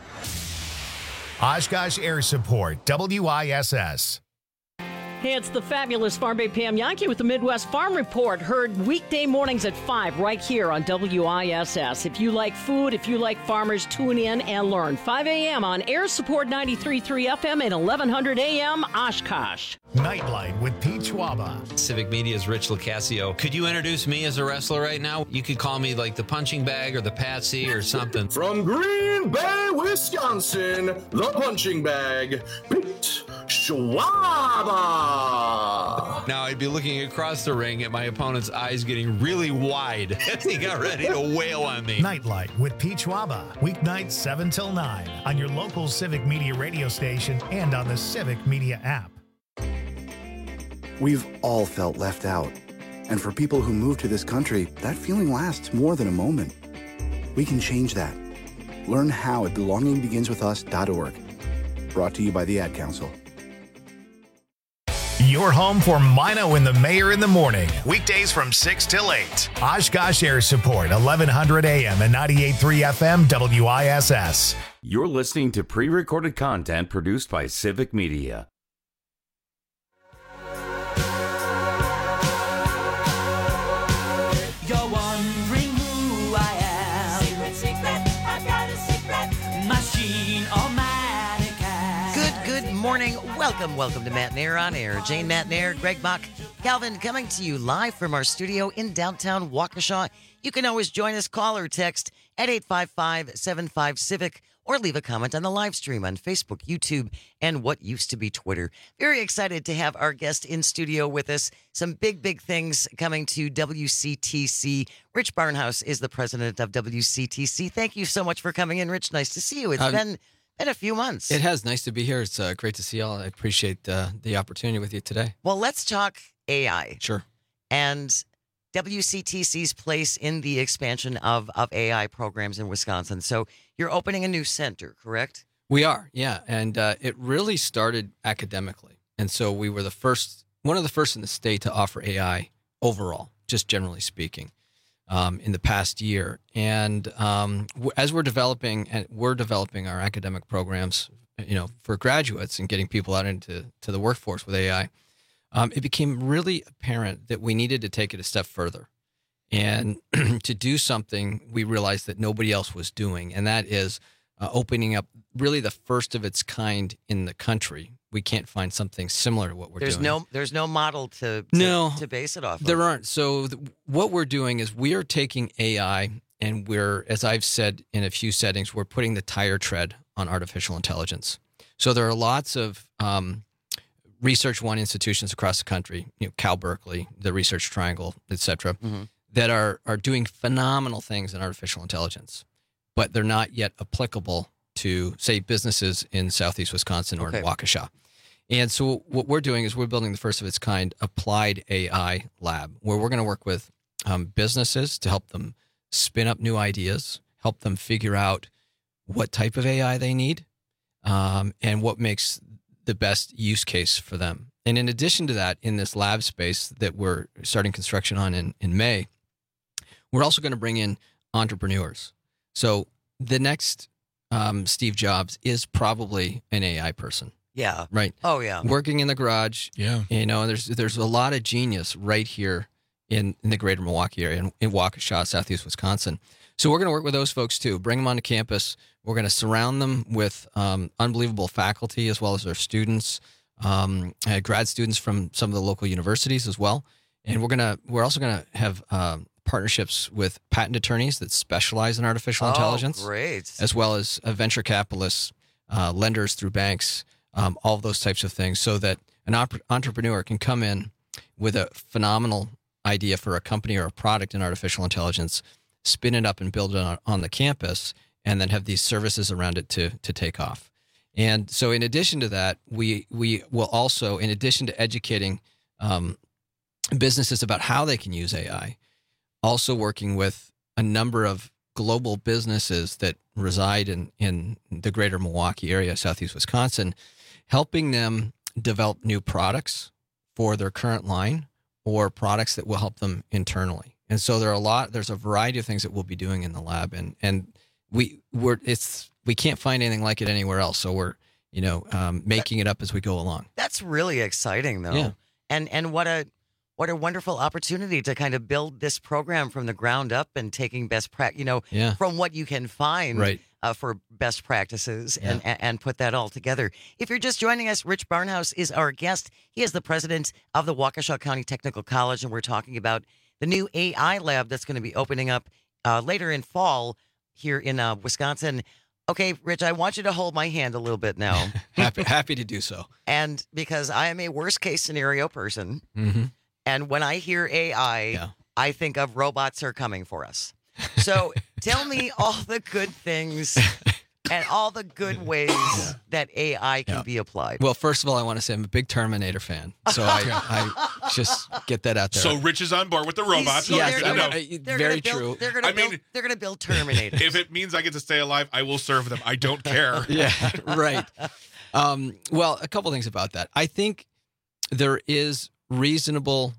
Oshkosh Air Support, W I S S. Hey, it's the fabulous Farm Bay Pam Yankee with the Midwest Farm Report. Heard weekday mornings at five right here on W I S S. If you like food, if you like farmers, tune in and learn. five a.m. on Air Support ninety-three point three F M and eleven hundred A M Oshkosh. Nightlight with Pete Schwaba. Civic Media's Rich Locasio. Could you introduce me as a wrestler right now? You could call me like the punching bag or the Patsy or something. From Green Bay, Wisconsin, the punching bag, Pete Schwaba. Now I'd be looking across the ring at my opponent's eyes getting really wide as he got ready to wail on me. Nightlight with Pete Schwaba. Weeknights seven till nine on your local Civic Media radio station and on the Civic Media app. We've all felt left out. And for people who move to this country, that feeling lasts more than a moment. We can change that. Learn how at belonging begins with us dot org. Brought to you by the Ad Council. Your home for Mino and the Mayor in the morning. Weekdays from six till eight. Oshkosh Air Support, eleven hundred A M and ninety-eight point three F M W I S S. You're listening to pre-recorded content produced by Civic Media. morning. Welcome, welcome to Matt and Air on Air. Jane, Matt and Air, Greg Bach, Calvin, coming to you live from our studio in downtown Waukesha. You can always join us, call or text at eight five five, seven five, Civic, or leave a comment on the live stream on Facebook, YouTube, and what used to be Twitter. Very excited to have our guest in studio with us. Some big, big things coming to W C T C. Rich Barnhouse is the president of W C T C. Thank you so much for coming in, Rich. Nice to see you. It's Um, been, been a few months. It has. Nice to be here. It's uh, great to see y'all. I appreciate uh, the opportunity with you today. Well, let's talk A I. Sure. And W C T C's place in the expansion of, of A I programs in Wisconsin. So you're opening a new center, correct? We are, yeah. And uh, it really started academically. And so we were the first, one of the first in the state to offer A I overall, just generally speaking, um, in the past year. And um, w- as we're developing, and we're developing our academic programs, you know, for graduates and getting people out into to the workforce with A I, um, it became really apparent that we needed to take it a step further. And to do something we realized that nobody else was doing, and that is uh, opening up really the first of its kind in the country. We can't find something similar to what we're There's doing. no there's no model to, to, No. to base it off of. There aren't. So th- what we're doing is we are taking A I and we're, as I've said in a few settings, we're putting the tire tread on artificial intelligence. So there are lots of um, Research One institutions across the country, you know, Cal Berkeley, the Research Triangle, et cetera, Mhm. that are are doing phenomenal things in artificial intelligence, but they're not yet applicable to, say, businesses in Southeast Wisconsin or Okay. in Waukesha. And so what we're doing is we're building the first of its kind applied A I lab, where we're going to work with um, businesses to help them spin up new ideas, help them figure out what type of A I they need, um, and what makes the best use case for them. And in addition to that, in this lab space that we're starting construction on in, in May, we're also going to bring in entrepreneurs. So the next um, Steve Jobs is probably an A I person. Yeah. Right. Oh, yeah. Working in the garage. Yeah. You know, there's there's a lot of genius right here in, in the greater Milwaukee area, in, in Waukesha, Southeast Wisconsin. So we're going to work with those folks too, bring them onto campus. We're going to surround them with um, unbelievable faculty as well as their students, um, uh, grad students from some of the local universities as well. And we're going to, we're also going to have um, partnerships with patent attorneys that specialize in artificial Oh, intelligence. great. As well as uh, venture capitalists, uh, lenders through banks, um, all of those types of things, so that an op- entrepreneur can come in with a phenomenal idea for a company or a product in artificial intelligence, spin it up and build it on, on the campus, and then have these services around it to to take off. And so in addition to that, we we will also, in addition to educating um, businesses about how they can use A I, also working with a number of global businesses that reside in, in the greater Milwaukee area, Southeast Wisconsin, helping them develop new products for their current line or products that will help them internally. And so there are a lot, there's a variety of things that we'll be doing in the lab, and, and we, we're, it's, we can't find anything like it anywhere else. So we're, you know, um, making it up as we go along. That's really exciting, though. Yeah. And and what a what a wonderful opportunity to kind of build this program from the ground up and taking best practice, you know, Yeah. from what you can find Right. uh, for best practices and, and and put that all together. If you're just joining us, Rich Barnhouse is our guest. He is the president of the Waukesha County Technical College, and we're talking about the new A I lab that's going to be opening up uh, later in fall here in uh, Wisconsin. Okay, Rich, I want you to hold my hand a little bit now. happy, happy to do so. And because I am a worst case scenario person, Mm-hmm. and when I hear A I, I think of robots are coming for us. So tell me all the good things and all the good ways that A I can be applied. Well, first of all, I want to say I'm a big Terminator fan, so I, I just get that out there. So Rich is on board with the robots. So Yes, they're I gonna- know. they're Very gonna build- true. They're going I to build. mean- They're going to build Terminators. If it means I get to stay alive, I will serve them. I don't care. Yeah, right. Um, well, a couple things about that. I think there is reasonable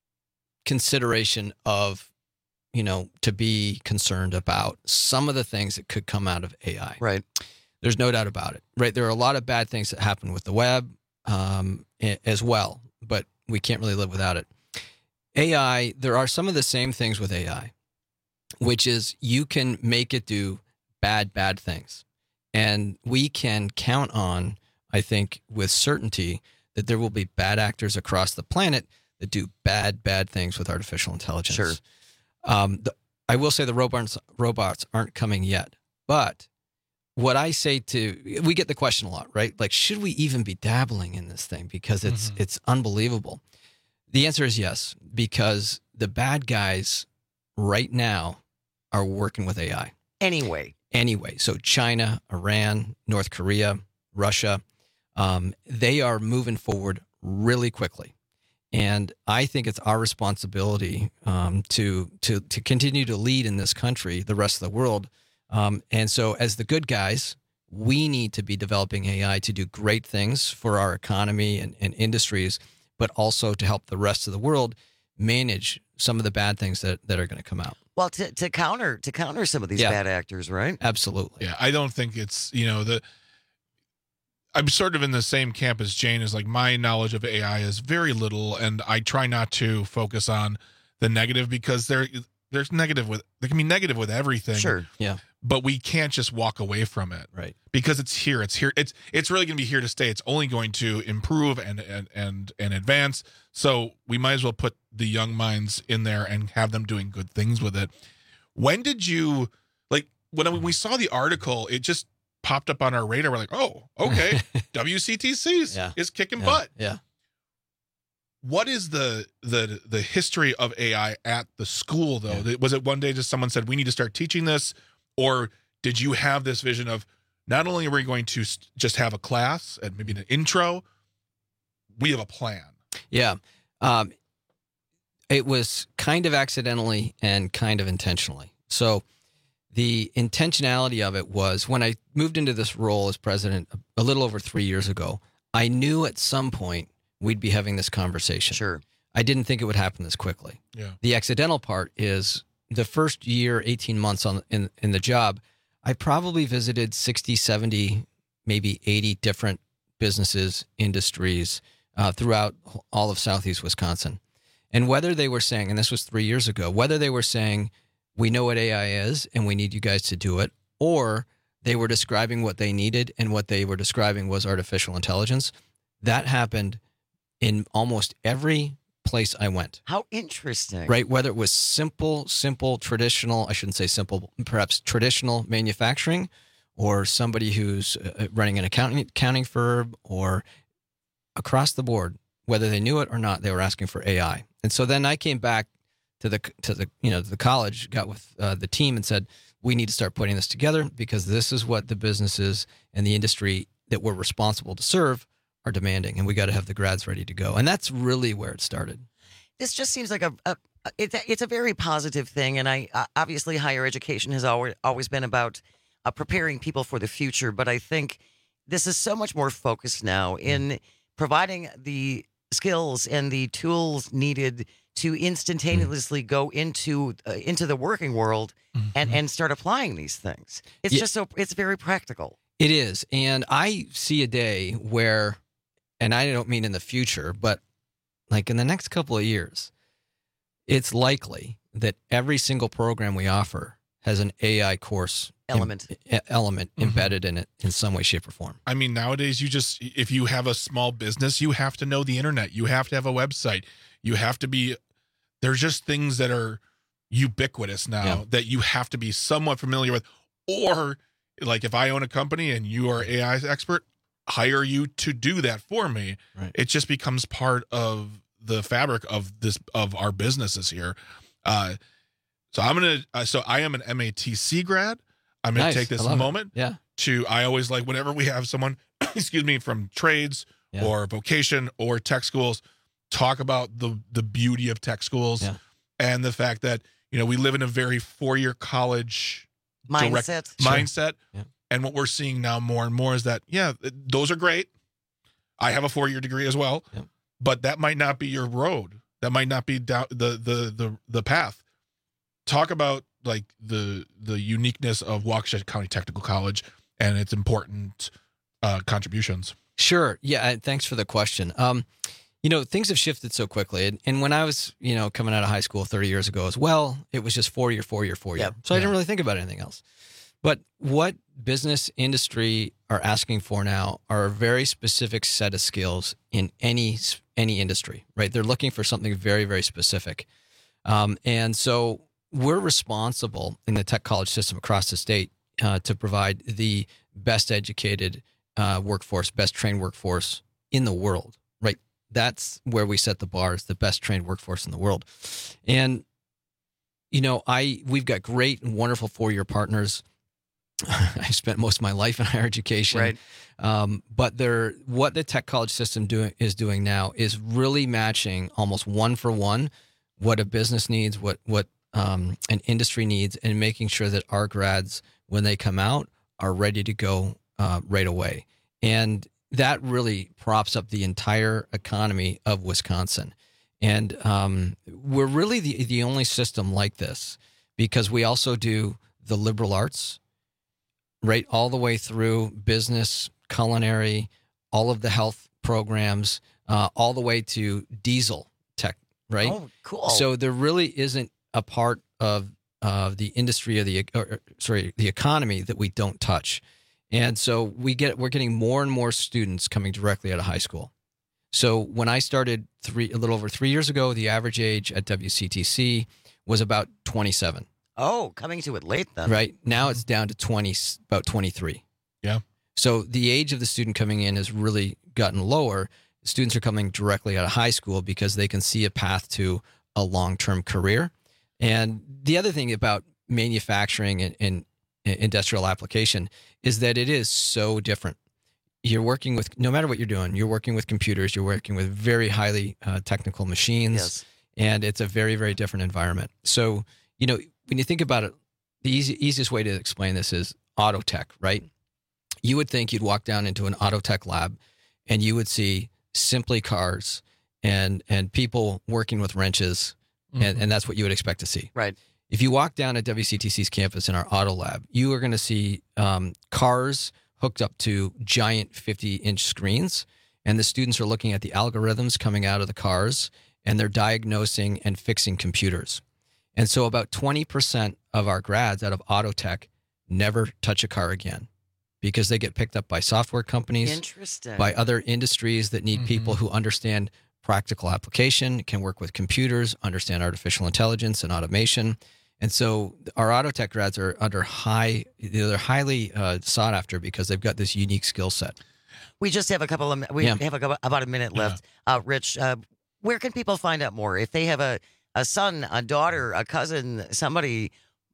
consideration of, you know, to be concerned about some of the things that could come out of A I. Right. There's no doubt about it. Right. There are a lot of bad things that happen with the web um, a- as well, but we can't really live without it. A I, there are some of the same things with A I, which is you can make it do bad, bad things. And we can count on I think with certainty that there will be bad actors across the planet that do bad, bad things with artificial intelligence. Sure. Um, the, I will say the robots robots aren't coming yet, but what I say to, we get the question a lot, right? Like, should we even be dabbling in this thing because it's mm-hmm. it's unbelievable? The answer is yes, because the bad guys right now are working with A I. Anyway. Anyway, so China, Iran, North Korea, Russia, um, they are moving forward really quickly. And I think it's our responsibility um, to to to continue to lead in this country, the rest of the world. Um, and so as the good guys, we need to be developing A I to do great things for our economy and, and industries, but also to help the rest of the world manage some of the bad things that, that are going to come out. Well, to, to counter to counter some of these Yeah. bad actors, right? Absolutely. Yeah, I don't think it's, you know, the I'm sort of in the same camp as Jane. Is like my knowledge of A I is very little, and I try not to focus on the negative because there there's negative with there can be negative with everything. Sure. Yeah. But we can't just walk away from it. Right. Because it's here. It's here. It's it's really going to be here to stay. It's only going to improve and and and and advance. So we might as well put the young minds in there and have them doing good things with it. When did you like when when we saw the article, it just popped up on our radar. We're like, oh, okay, W C T C's Yeah. is kicking Yeah. butt. Yeah. What is the the the history of A I at the school though? Was it one day just someone said we need to start teaching this, or did you have this vision of not only are we going to st- just have a class and maybe an intro, we have a plan? Yeah. Um, it was kind of accidentally and kind of intentionally. So the intentionality of it was when I moved into this role as president a little over three years ago, I knew at some point we'd be having this conversation. Sure. I didn't think it would happen this quickly. Yeah. The accidental part is the first year, eighteen months on in, in the job, I probably visited sixty, seventy, maybe eighty different businesses, industries uh, throughout all of Southeast Wisconsin. And whether they were saying, and this was three years ago, whether they were saying, we know what A I is and we need you guys to do it, or they were describing what they needed and what they were describing was artificial intelligence, that happened in almost every place I went. How interesting. Right? Whether it was simple, simple, traditional, I shouldn't say simple, perhaps traditional manufacturing, or somebody who's uh, running an accounting, accounting firm, or across the board, whether they knew it or not, they were asking for A I. And so then I came back to the, to the, you know, to the college, got with uh, the team and said, we need to start putting this together because this is what the businesses and the industry that we're responsible to serve are demanding, and we got to have the grads ready to go. And that's really where it started. This just seems like a, a it's a, it's a very positive thing, and I uh, obviously higher education has always always been about uh, preparing people for the future. But I think this is so much more focused now in providing the skills and the tools needed to instantaneously go into uh, into the working world Mm-hmm. and and start applying these things. It's Yeah. just so it's very practical. It is. And I see a day where, and I don't mean in the future, but like in the next couple of years, it's likely that every single program we offer has an A I course Element. em- element Mhm. embedded in it in some way, shape, or form. I mean, nowadays you just if you have a small business, you have to know the internet. You have to have a website. You have to be there's just things that are ubiquitous now Yeah. that you have to be somewhat familiar with. Or like if I own a company and you are A I expert, hire you to do that for me. Right. It just becomes part of the fabric of this of our businesses here. Uh, so I'm gonna. Uh, so I am an M A T C grad. I'm gonna Nice. take this I love it. moment Yeah. to. I always like whenever we have someone, excuse me, from trades Yeah. or vocation or tech schools, talk about the the beauty of tech schools Yeah. and the fact that you know we live in a very four year college direct Mindset. Sure. mindset. Yeah. And what we're seeing now more and more is that, yeah, th- those are great. I have a four-year degree as well, Yep. but that might not be your road. That might not be down the the the the path. Talk about like the the uniqueness of Waukesha County Technical College and its important uh, contributions. Sure. Yeah. and Thanks for the question. Um, you know, things have shifted so quickly. And, and when I was, you know, coming out of high school thirty years ago as well, it was just four year, four year, four year. Yep. So I didn't Yeah. really think about anything else. But what business, industry, are asking for now are a very specific set of skills in any any industry, right? They're looking for something very, very specific. Um, and so we're responsible in the tech college system across the state uh, to provide the best educated uh, workforce, best trained workforce in the world, right? That's where we set the bar, is the best trained workforce in the world. And, you know, I we've got great and wonderful four-year partners. I spent most of my life in higher education, Right. um, but they're, what the tech college system doing is doing now is really matching almost one for one what a business needs, what what um, an industry needs, and making sure that our grads, when they come out, are ready to go uh, right away. And that really props up the entire economy of Wisconsin. And um, we're really the the only system like this, because we also do the liberal arts, right, all the way through business, culinary, all of the health programs, uh, all the way to diesel tech, right? Oh, cool. So there really isn't a part of uh, the industry or the or, sorry the economy that we don't touch, and so we get we're getting more and more students coming directly out of high school. So when I started three a little over three years ago, the average age at W C T C was about twenty-seven. Oh, coming to it late then. Right. Now it's down to twenty, about twenty-three. Yeah. So the age of the student coming in has really gotten lower. Students are coming directly out of high school because they can see a path to a long-term career. And the other thing about manufacturing and, and industrial application is that it is so different. You're working with, no matter what you're doing, you're working with computers, you're working with very highly uh, technical machines, Yes. and it's a very, very different environment. So, you know, when you think about it, the easy, easiest way to explain this is auto tech, right? You would think you'd walk down into an auto tech lab and you would see simply cars and and people working with wrenches, Mm-hmm. and, and that's what you would expect to see. Right. If you walk down at W C T C's campus in our auto lab, you are going to see um, cars hooked up to giant fifty-inch screens, and the students are looking at the algorithms coming out of the cars, and they're diagnosing and fixing computers. And so about twenty percent of our grads out of auto tech never touch a car again because they get picked up by software companies, Interesting. by other industries that need people who understand practical application, can work with computers, understand artificial intelligence and automation. And so our auto tech grads are under high, they're highly uh, sought after because they've got this unique skill set. We just have a couple of, we Yeah. have a, about a minute left. Uh, Rich, uh, where can people find out more? If they have a, a son, a daughter, a cousin, somebody,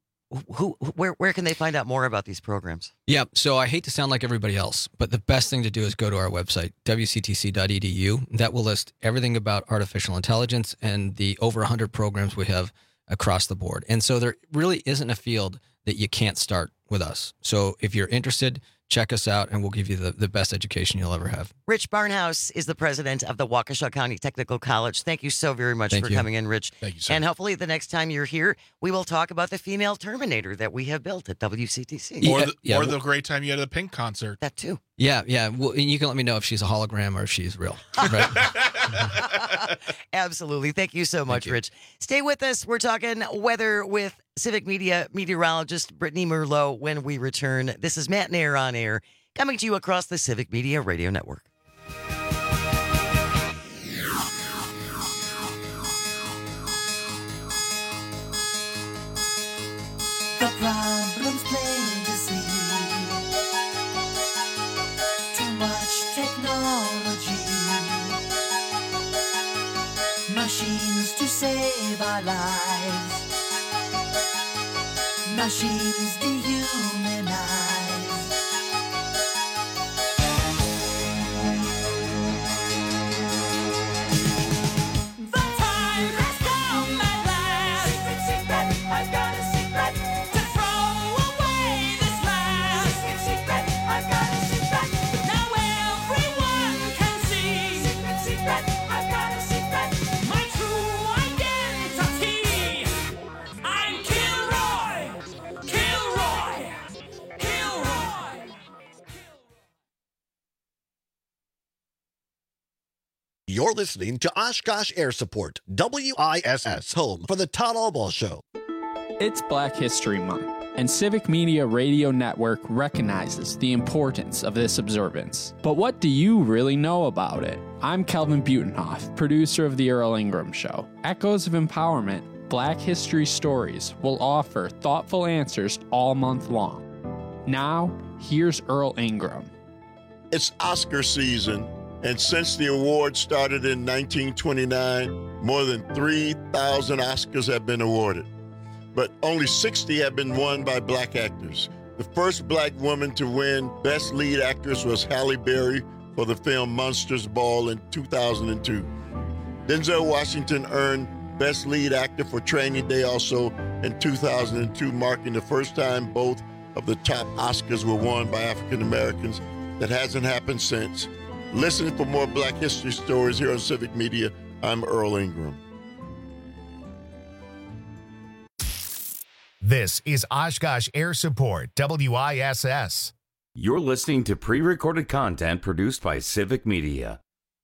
who, who where, where can they find out more about these programs? Yeah, so I hate to sound like everybody else, but the best thing to do is go to our website, W C T C dot E D U. That will list everything about artificial intelligence and the over one hundred programs we have across the board. And so there really isn't a field that you can't start with us. So if you're interested, check us out and we'll give you the, the best education you'll ever have. Rich Barnhouse is the president of the Waukesha County Technical College. Thank you so very much Thank for you. coming in, Rich. Thank you, sir. And hopefully the next time you're here, we will talk about the female Terminator that we have built at W C T C. Or, Yeah, the, yeah, or well- the great time you had at the Pink concert. That too. Yeah, yeah. Well, and you can let me know if she's a hologram or if she's real. Right? Absolutely. Thank you so much, you. Rich. Stay with us. We're talking weather with Civic Media meteorologist Brittany Merlot when we return. This is Matt and Air on Air, coming to you across the Civic Media Radio Network. The problem's plain to see. Too much technology. Machines to save our lives. Machines dehumanize. The time has come at last. Secret, secret, I've got a secret to throw away this mask. Secret, secret, I've got a secret. Now everyone can see. Secret, secret, I've got a secret. My true identity. I'm Kilroy. Kilroy. Kilroy. You're listening to Oshkosh Air Support, W I S S, home for the Todd Albaugh Show. It's Black History Month, and Civic Media Radio Network recognizes the importance of this observance. But what do you really know about it? I'm Kelvin Butenhoff, producer of The Earl Ingram Show. Echoes of Empowerment, Black History Stories will offer thoughtful answers all month long. Now, here's Earl Ingram. It's Oscar season, and since the award started in nineteen twenty-nine, more than three thousand Oscars have been awarded. But only sixty have been won by black actors. The first black woman to win Best Lead Actress was Halle Berry for the film Monsters Ball in two thousand two. Denzel Washington earned Best Lead Actor for Training Day also in two thousand two, marking the first time both of the top Oscars were won by African Americans. That hasn't happened since. Listen for more Black History Stories here on Civic Media. I'm Earl Ingram. This is Oshkosh Air Support, W I S S. You're listening to pre-recorded content produced by Civic Media.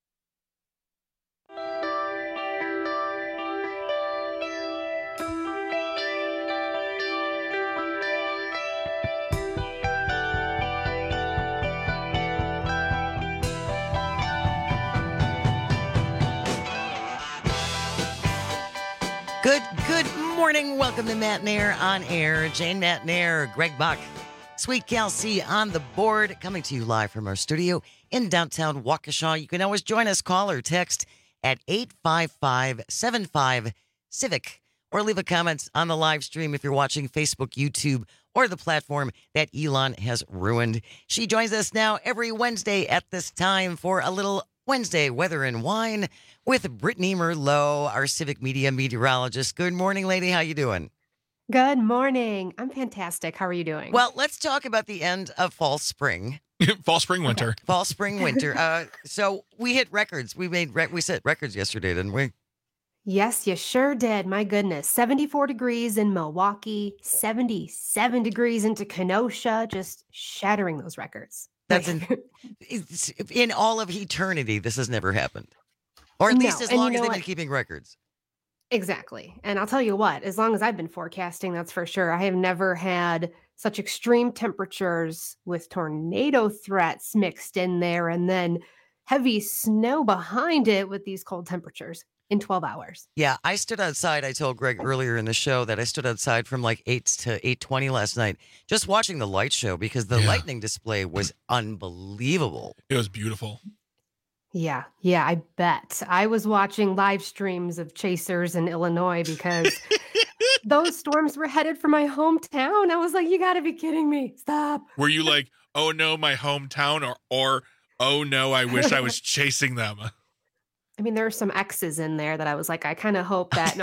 Good, good morning. Welcome to Matt Nair on Air. Jane Matt Nair, Greg Buck, Sweet Kelsey on the board, coming to you live from our studio in downtown Waukesha. You can always join us, call or text at eight five five, seven five, CIVIC, or leave a comment on the live stream if you're watching Facebook, YouTube, or the platform that Elon has ruined. She joins us now every Wednesday at this time for a little Wednesday Weather and Wine with Brittany Merlot, our Civic Media meteorologist. Good morning, lady. How you doing? Good morning. I'm fantastic. How are you doing? Well, let's talk about the end of fall, spring. Fall, spring, winter. Okay. Fall, spring, winter. Uh, so we hit records. We made re- we set records yesterday, didn't we? Yes, you sure did. My goodness. seventy-four degrees in Milwaukee, seventy-seven degrees into Kenosha, just shattering those records. That's in, it's- in all of eternity. This has never happened, or at No, least as and you long as know they've been what? keeping records. Exactly. And I'll tell you what, as long as I've been forecasting, that's for sure. I have never had such extreme temperatures with tornado threats mixed in there and then heavy snow behind it with these cold temperatures in twelve hours. Yeah, I stood outside. I told Greg earlier in the show that I stood outside from like eight to eight twenty last night, just watching the light show because the Yeah. lightning display was unbelievable. It was beautiful. Yeah, yeah, I bet. I was watching live streams of chasers in Illinois because those storms were headed for my hometown. I was like, you got to be kidding me. Stop. Were you like, oh no, my hometown, or or oh no, I wish I was chasing them? I mean, there are some X's in there that I was like, I kind of hope that.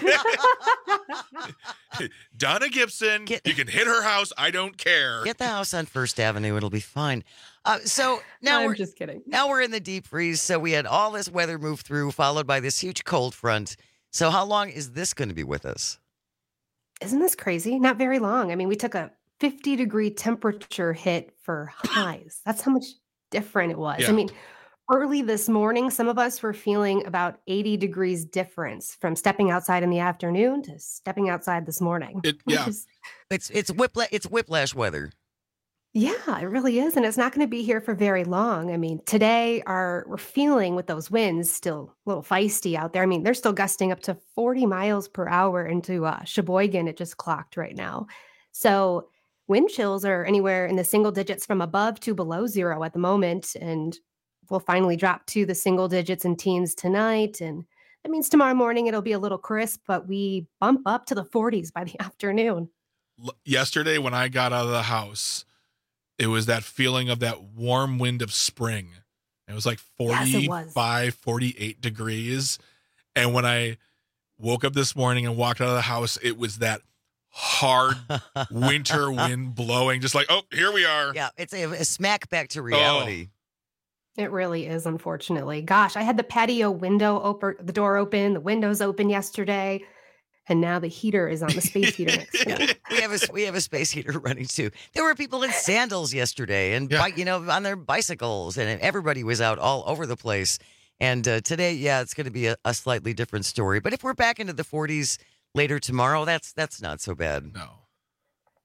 No. Donna Gibson, you can hit her house. I don't care. Get the house on First Avenue; it'll be fine. Uh, so now I'm we're just kidding. Now we're in the deep freeze. So we had all this weather move through, followed by this huge cold front. So how long is this going to be with us? Isn't this crazy? Not very long. I mean, we took a fifty degree temperature hit for highs. That's how much different it was. Yeah. I mean, early this morning, some of us were feeling about eighty degrees difference from stepping outside in the afternoon to stepping outside this morning. It, which yeah. is- It's it's whipla- it's whiplash weather. yeah, it really is. And it's not going to be here for very long. I mean, today our we're feeling with those winds still a little feisty out there. I mean, they're still gusting up to forty miles per hour into uh, Sheboygan. It just clocked right now. So wind chills are anywhere in the single digits from above to below zero at the moment. And we'll finally drop to the single digits and teens tonight. And that means tomorrow morning it'll be a little crisp, but we bump up to the forties by the afternoon. L- Yesterday, when I got out of the house, it was that feeling of that warm wind of spring. It was like Yes, it was. forty-five, forty-eight degrees. And when I woke up this morning and walked out of the house, it was that hard winter wind blowing, just like, oh, here we are. Yeah, it's a, a smack back to reality. It really is, unfortunately. Gosh, I had the patio window open, the door open, the windows open yesterday, and now the heater is on the space heater next to me. we have a we have a space heater running too. There were people in sandals yesterday, and bi- you know, on their bicycles, and everybody was out all over the place. And uh, today, yeah, it's going to be a, a slightly different story. But if we're back into the forties later tomorrow, that's that's not so bad. No.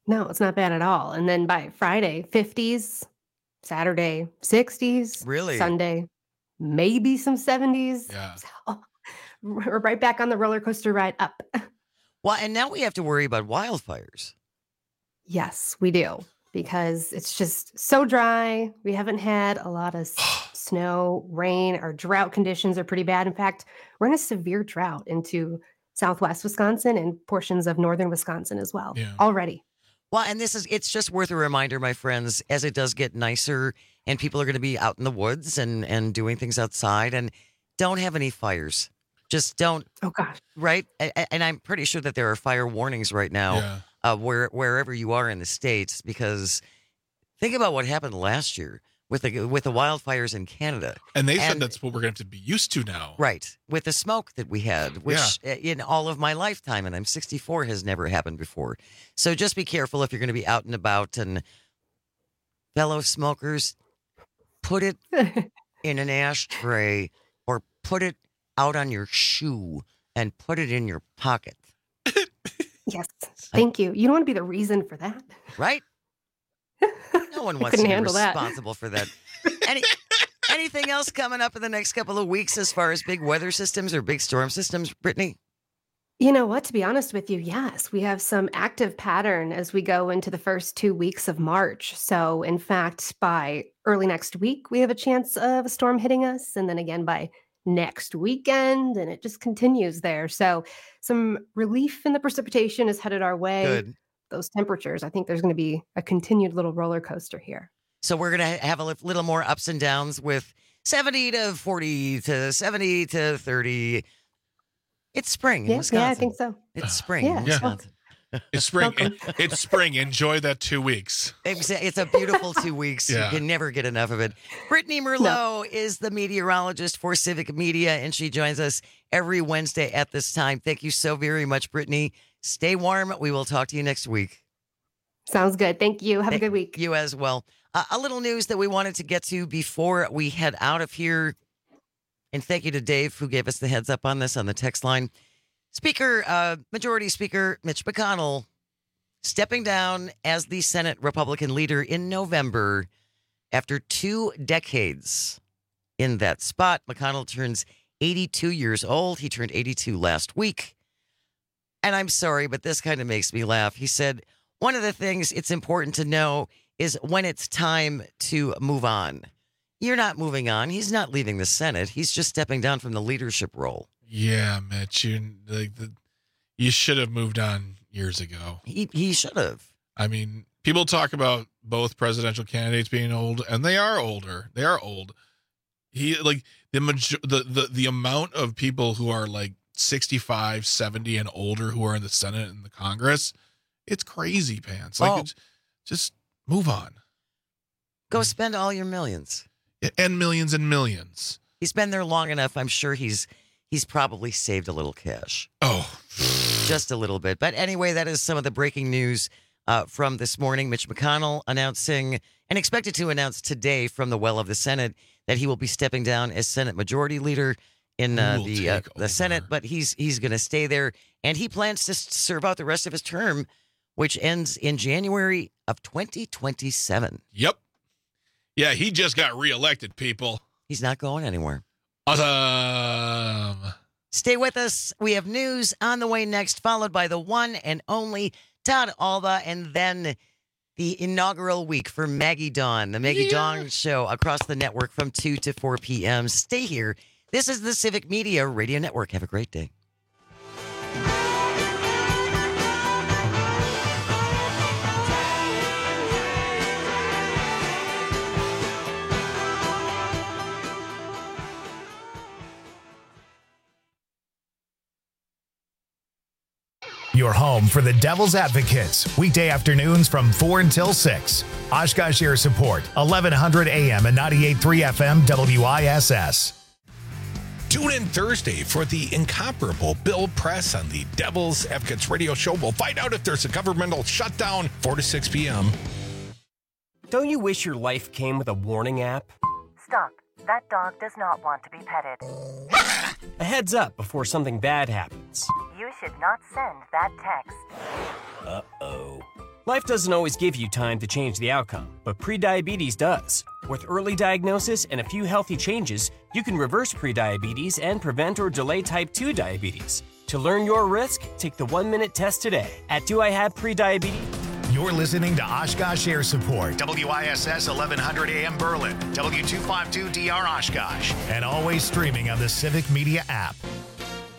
No, it's not bad at all. And then by Friday, fifties, Saturday, sixties, Really? Sunday, maybe some seventies. Yeah. So we're right back on the roller coaster ride up. Well, and now we have to worry about wildfires. Yes, we do. Because it's just so dry. We haven't had a lot of s- snow, rain, our drought conditions are pretty bad. In fact, we're in a severe drought into southwest Wisconsin and portions of northern Wisconsin as well Yeah. already. Well, and this is, it's just worth a reminder, my friends, as it does get nicer and people are going to be out in the woods and, and doing things outside, and don't have any fires. Just don't. Oh, gosh. Right? A- a- And I'm pretty sure that there are fire warnings right now Yeah. uh, where wherever you are in the States, because think about what happened last year with the, with the wildfires in Canada. And they said And- that's what we're going to have to be used to now. Right. With the smoke that we had, which uh, in all of my lifetime, and I'm sixty-four, has never happened before. So just be careful if you're going to be out and about. And fellow smokers, put it in an ashtray or put it out on your shoe and put it in your pocket. Yes. Thank you. You don't want to be the reason for that. Right? No one I wants to couldn't be handle that. responsible for that. Any, anything else coming up in the next couple of weeks as far as big weather systems or big storm systems, Brittany? You know what? To be honest with you, yes, we have some active pattern as we go into the first two weeks of March. So, in fact, by early next week, we have a chance of a storm hitting us. And then again by next weekend, and it just continues there. So, some relief in the precipitation is headed our way. Good. Those temperatures, I think there's going to be a continued little roller coaster here. So we're going to have a li- little more ups and downs with seventy to forty to seventy to thirty. It's spring in Yeah, Wisconsin. yeah, I think so. It's spring Yeah. in Yeah. Wisconsin. It's spring. It's spring. Enjoy that two weeks. It's a, it's a beautiful two weeks. Yeah. You can never get enough of it. Brittany Merlot is the meteorologist for Civic Media, and she joins us every Wednesday at this time. Thank you so very much, Brittany. Stay warm. We will talk to you next week. Sounds good. Thank you. Have a good week. You as well. Uh, a little news that we wanted to get to before we head out of here. And thank you to Dave, who gave us the heads up on this on the text line. Speaker, uh, Majority Speaker Mitch McConnell stepping down as the Senate Republican leader in November after two decades in that spot. McConnell turns eighty-two years old. He turned eighty-two last week. And I'm sorry, but this kind of makes me laugh. He said, one of the things it's important to know is when it's time to move on. You're not moving on. He's not leaving the Senate. He's just stepping down from the leadership role. Yeah, Mitch, you like the, you should have moved on years ago. He he should have. I mean, people talk about both presidential candidates being old, and they are older. They are old. He like the major, the, the the amount of people who are like sixty-five, seventy and older who are in the Senate and the Congress, it's crazy pants. Like Oh. it's, just move on. Go spend all your millions. And millions and millions. He's been there long enough. I'm sure he's he's probably saved a little cash. Oh, just a little bit. But anyway, that is some of the breaking news uh, from this morning. Mitch McConnell announcing and expected to announce today from the well of the Senate that he will be stepping down as Senate Majority Leader in uh, Who will the uh, take the Senate. But he's he's going to stay there, and he plans to s- serve out the rest of his term, which ends in January of twenty twenty-seven. Yep. Yeah, he just got reelected, people. He's not going anywhere. Awesome. Stay with us. We have news on the way next, followed by the one and only Todd Alba, and then the inaugural week for Maggie Dawn, the Maggie Dawn Show across the network from two to four p.m. Stay here. This is the Civic Media Radio Network. Have a great day. Your home for the Devil's Advocates. Weekday afternoons from four until six. Oshkosh Air Support, eleven hundred A M and ninety-eight point three F M W I S S. Tune in Thursday for the incomparable Bill Press on the Devil's Advocates radio show. We'll find out if there's a governmental shutdown, four to six p.m. Don't you wish your life came with a warning app? Stop. That dog does not want to be petted. A heads up before something bad happens. You should not send that text. Uh-oh. Life doesn't always give you time to change the outcome, but prediabetes does. With early diagnosis and a few healthy changes, you can reverse prediabetes and prevent or delay type two diabetes. To learn your risk, take the one-minute test today at Do I Have Prediabetes? You're listening to Oshkosh Air Support, W I S S eleven hundred A M Berlin, W two fifty-two D R Oshkosh, and always streaming on the Civic Media app.